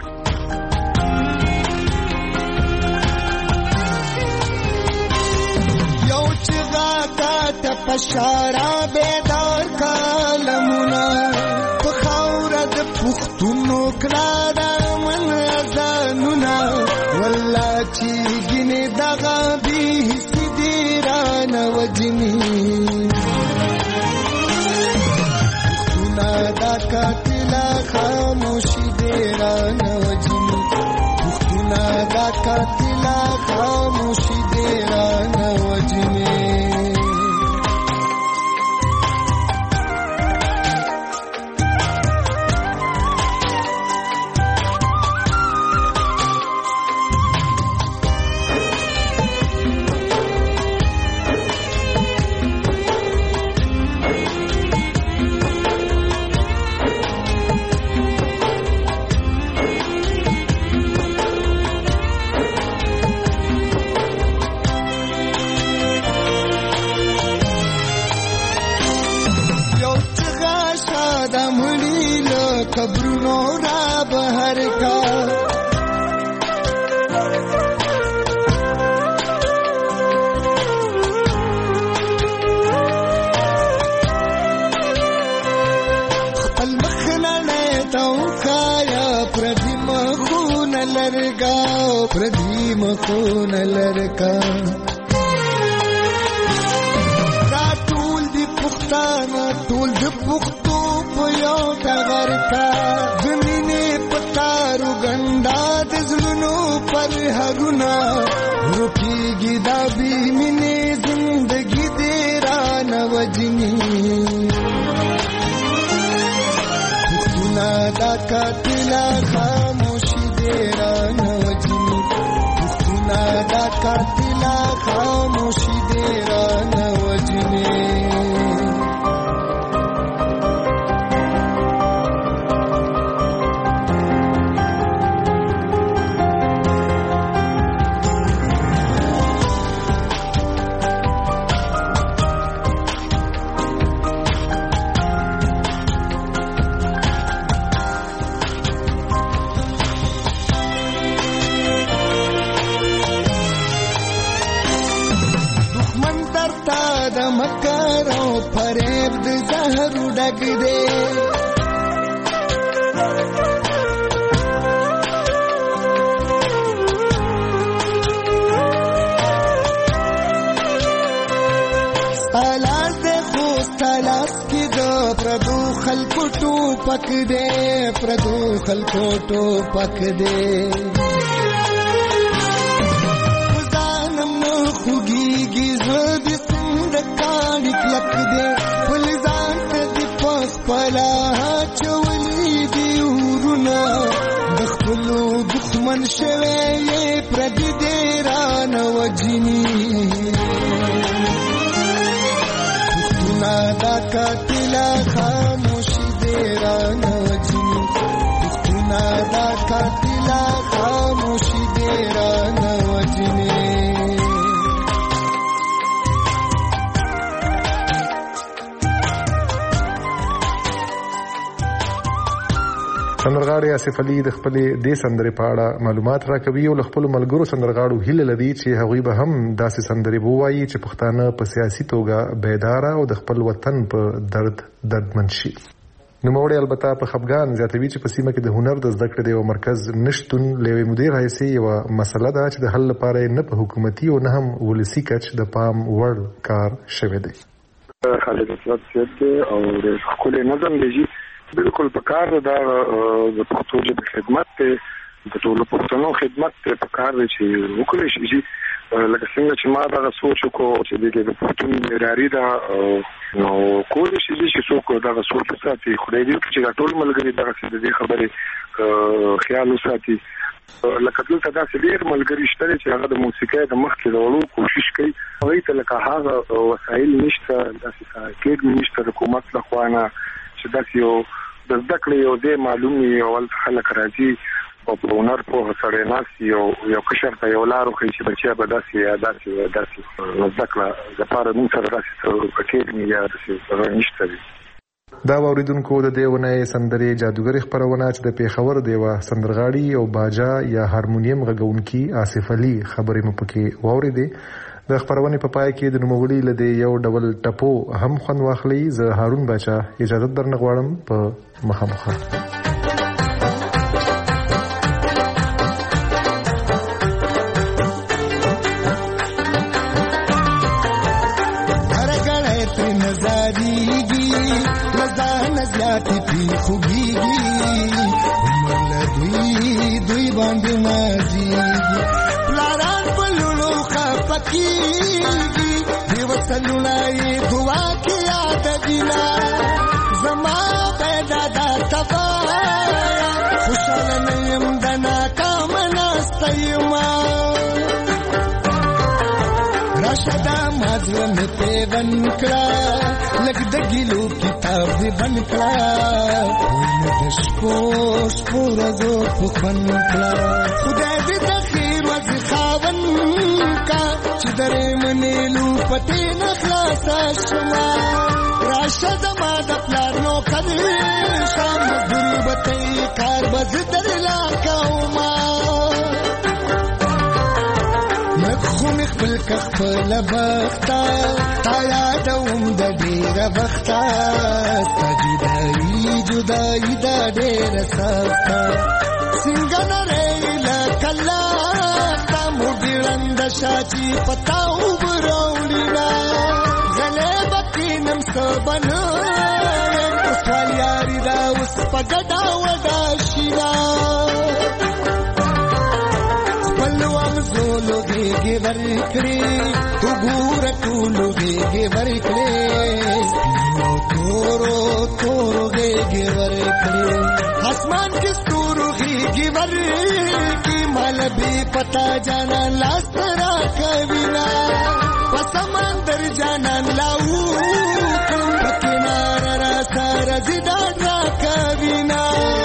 یو چې غاټه ته پشارا بیدار کالمونه په خاوره د پښتونو کړه من ځانونه والله چې ګینه دغه به سیدران وجنی پښتونه دا کاتلا خاموشي دیران وجنی پښتونه دا کاتلا خاموشي دیران وجنی پردی مخون لرکا دا ټول دی پښتانه ټول د پښتو په یو ټغر کا زمینه پتارو ګندا د زلونو پر هرونه روکیږي دا بی مینه زندگی دې را نوجنی پښتونه دا قاتلا خاموشي دې را نوجنی پښتونه دا قاتلا خاموشي دې را نوجنی پک دے پردو خلکو ټو پک دے ځانم خوږیږي زړه دې څنګه کاڼي کلک دے خپل ځان ته دې پخپله اچولي دي ورونه د خپلو دښمن شوی یې پردي دې رانه وجني پښتونه دا قاتله خاموشي رانه وجنی پښتونه دا قاتله خاموشي دې رانه وجنی سندرغاړي آصف علي د خپلې دې سندرې په اړه معلومات راکوي او خپل ملګرو سندرغاړو هیله لري چې هغوی به هم داسې سندرې ووایي چې پښتانه په سیاسي توګه بیداره او د خپل وطن په درد دردمن شي. نوموړی البته په خفګان زیاتوي چې په سیمه کې د هنر د زده کړې د یو مرکز نشتون له یوې مودې راهیسې یوه مسله ده چې د حل لپاره نه په حکومتي او نه هم ولسي کچ د پام وړ کار شوی دی. خالد اسلام صاحب او د ښکلي نظم دی بالکل په کار د پښتو ژبې خدمت ته د ټولو پښتنو خدمت ته په کار دی چې وکړي شي لکه څنګه چې ما دا سوچ وکړو چې د پښتون معیاري ده نو کولی شي چې څوک دا سوچ وساتي خدای دې چې دا ټول ملګري دغه څه دې خبرې خیال وساتي لکه دلته داسې ډېر ملګري شته چې هغه د موسیقۍ د مخکې د وړو کوشش کوي هغوی ته لکه هغه وسایل نشته داسې کېږي نشته د حکومت لخوا نه چې داسې یو د زده کړې یو ځای معلوم وي او هلته خلک راځي او په هنر پوهه سړی ناست یو یو کشر ته یو لار وښیي چې بچیا به داسې یا داسې داسې زده کړه دپاره موږ سره داسې څه کېږي یا داسې هغه نشته دي. دا واوریدونکو د دې اونۍ سندرې جادوګرې خپرونه چې د پیښور د یوه سندرغاړي او باجا یا هارمونیم غږونکي آصف علي خبرې مو پکې واورېدې. د خپرونې په پای کې د نوموړي له دې یو ډول ټپو هم خوند واخلئ. زه هارون باچا اجازه درنه غواړم په مخامخ. سلولای دعا کیا دجنا زما پیدا دا تبا خوشال نیم دنا کامنا استیما راشدا مازم په بنکلا لګ دګلو کتاب دی بنکلا د شپو شپو رزو په بنکلا خدای دې تخیر وځ خاون کا چې درې منلو پته نخلاص شما راشد ما د پلار نو کړي شام غربتي کار بز درلا کوما مخو مخبل کخپل بختا تا یادوم د ډیر بختا جدای جدای د ډیر سخت څنګه نه ریلا کلا راشه چې پتاو براولینا غلې بکینم سبنا سوال یاري دا اوس پګډا وډا شینا پلوام زولو دیږي ورکړي تو ګور ټولو دیږي ورکړي تورو تورو دیږي ورکړي اسمان کې ستورو دیږي ورکړي مال به پتا جانا لاس را کوینا پسمندر جانا لاو کنار را سر زیدا را کوینا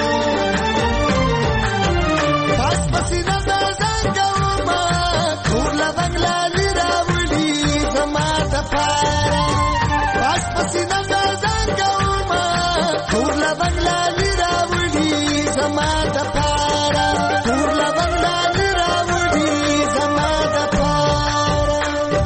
پس پسینا زنګوما کولا بنگلا لراولی زما د پارا پس پسینا زنګوما کولا بنگلا لراولی زما د پارا کولا بنگلا لراولی زما د پارا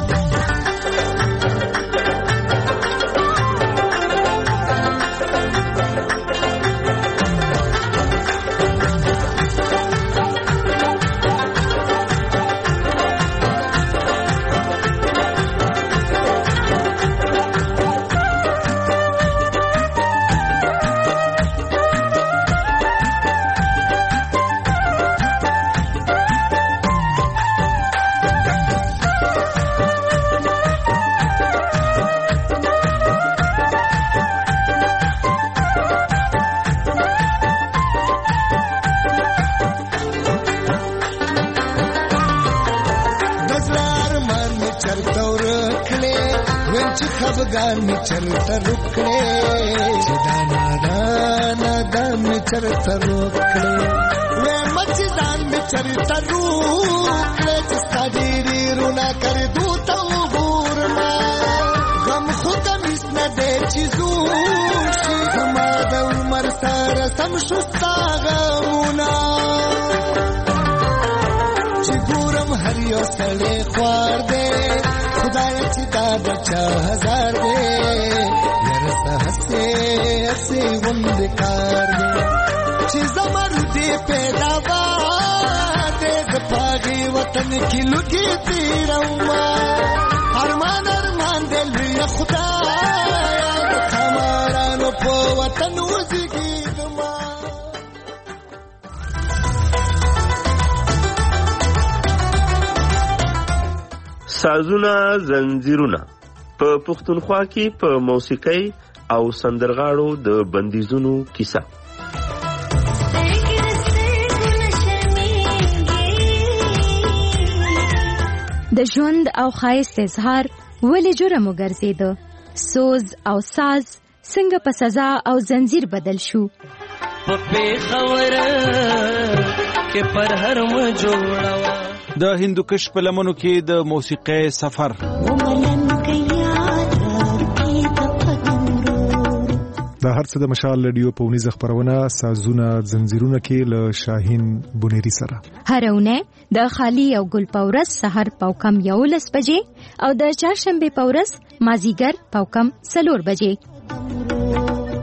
خفګان می چرته رکړې چې دانا دانا دان می چرته رکړې وې مچ دان می چرته رکړې چې ستاديري رونا کړ دوته وګورما غم خود مس نه دې چې زو شي زما د عمر سره سم شستا غمونا چې ګورم هر یو سړی خوار دې خدای چې دا بچا هزار دې یرسه هسه هسه وند کار دې چې زمر دې پیداوار دې د پاغي وطن کې لګي تیروما ارمان ارمان دې لوی خدای د خمارانو په وطن وزګي دما سازونه زنجیرونه په پښتونخوا کې په موسیقۍ او سندرغاړو د بندیزونو کیسه د ژوند او ښایست اظهار ولې جرم وګرځیده سوز او ساز څنګه په سزا او زنجیر بدل شو په خبره کې پر هر م جوړوا د هندوکش په لمنو کې د موسیقۍ سفر دا هر څه د مشال رادیو په ونیزه خبرونه سازونه زنجیرونه کې له شاهین بونيري سره هرونه د خالی او ګل پورس سحر پاوکم یولس بجې او د چهارشنبه پورس مازیګر پاوکم سلور بجې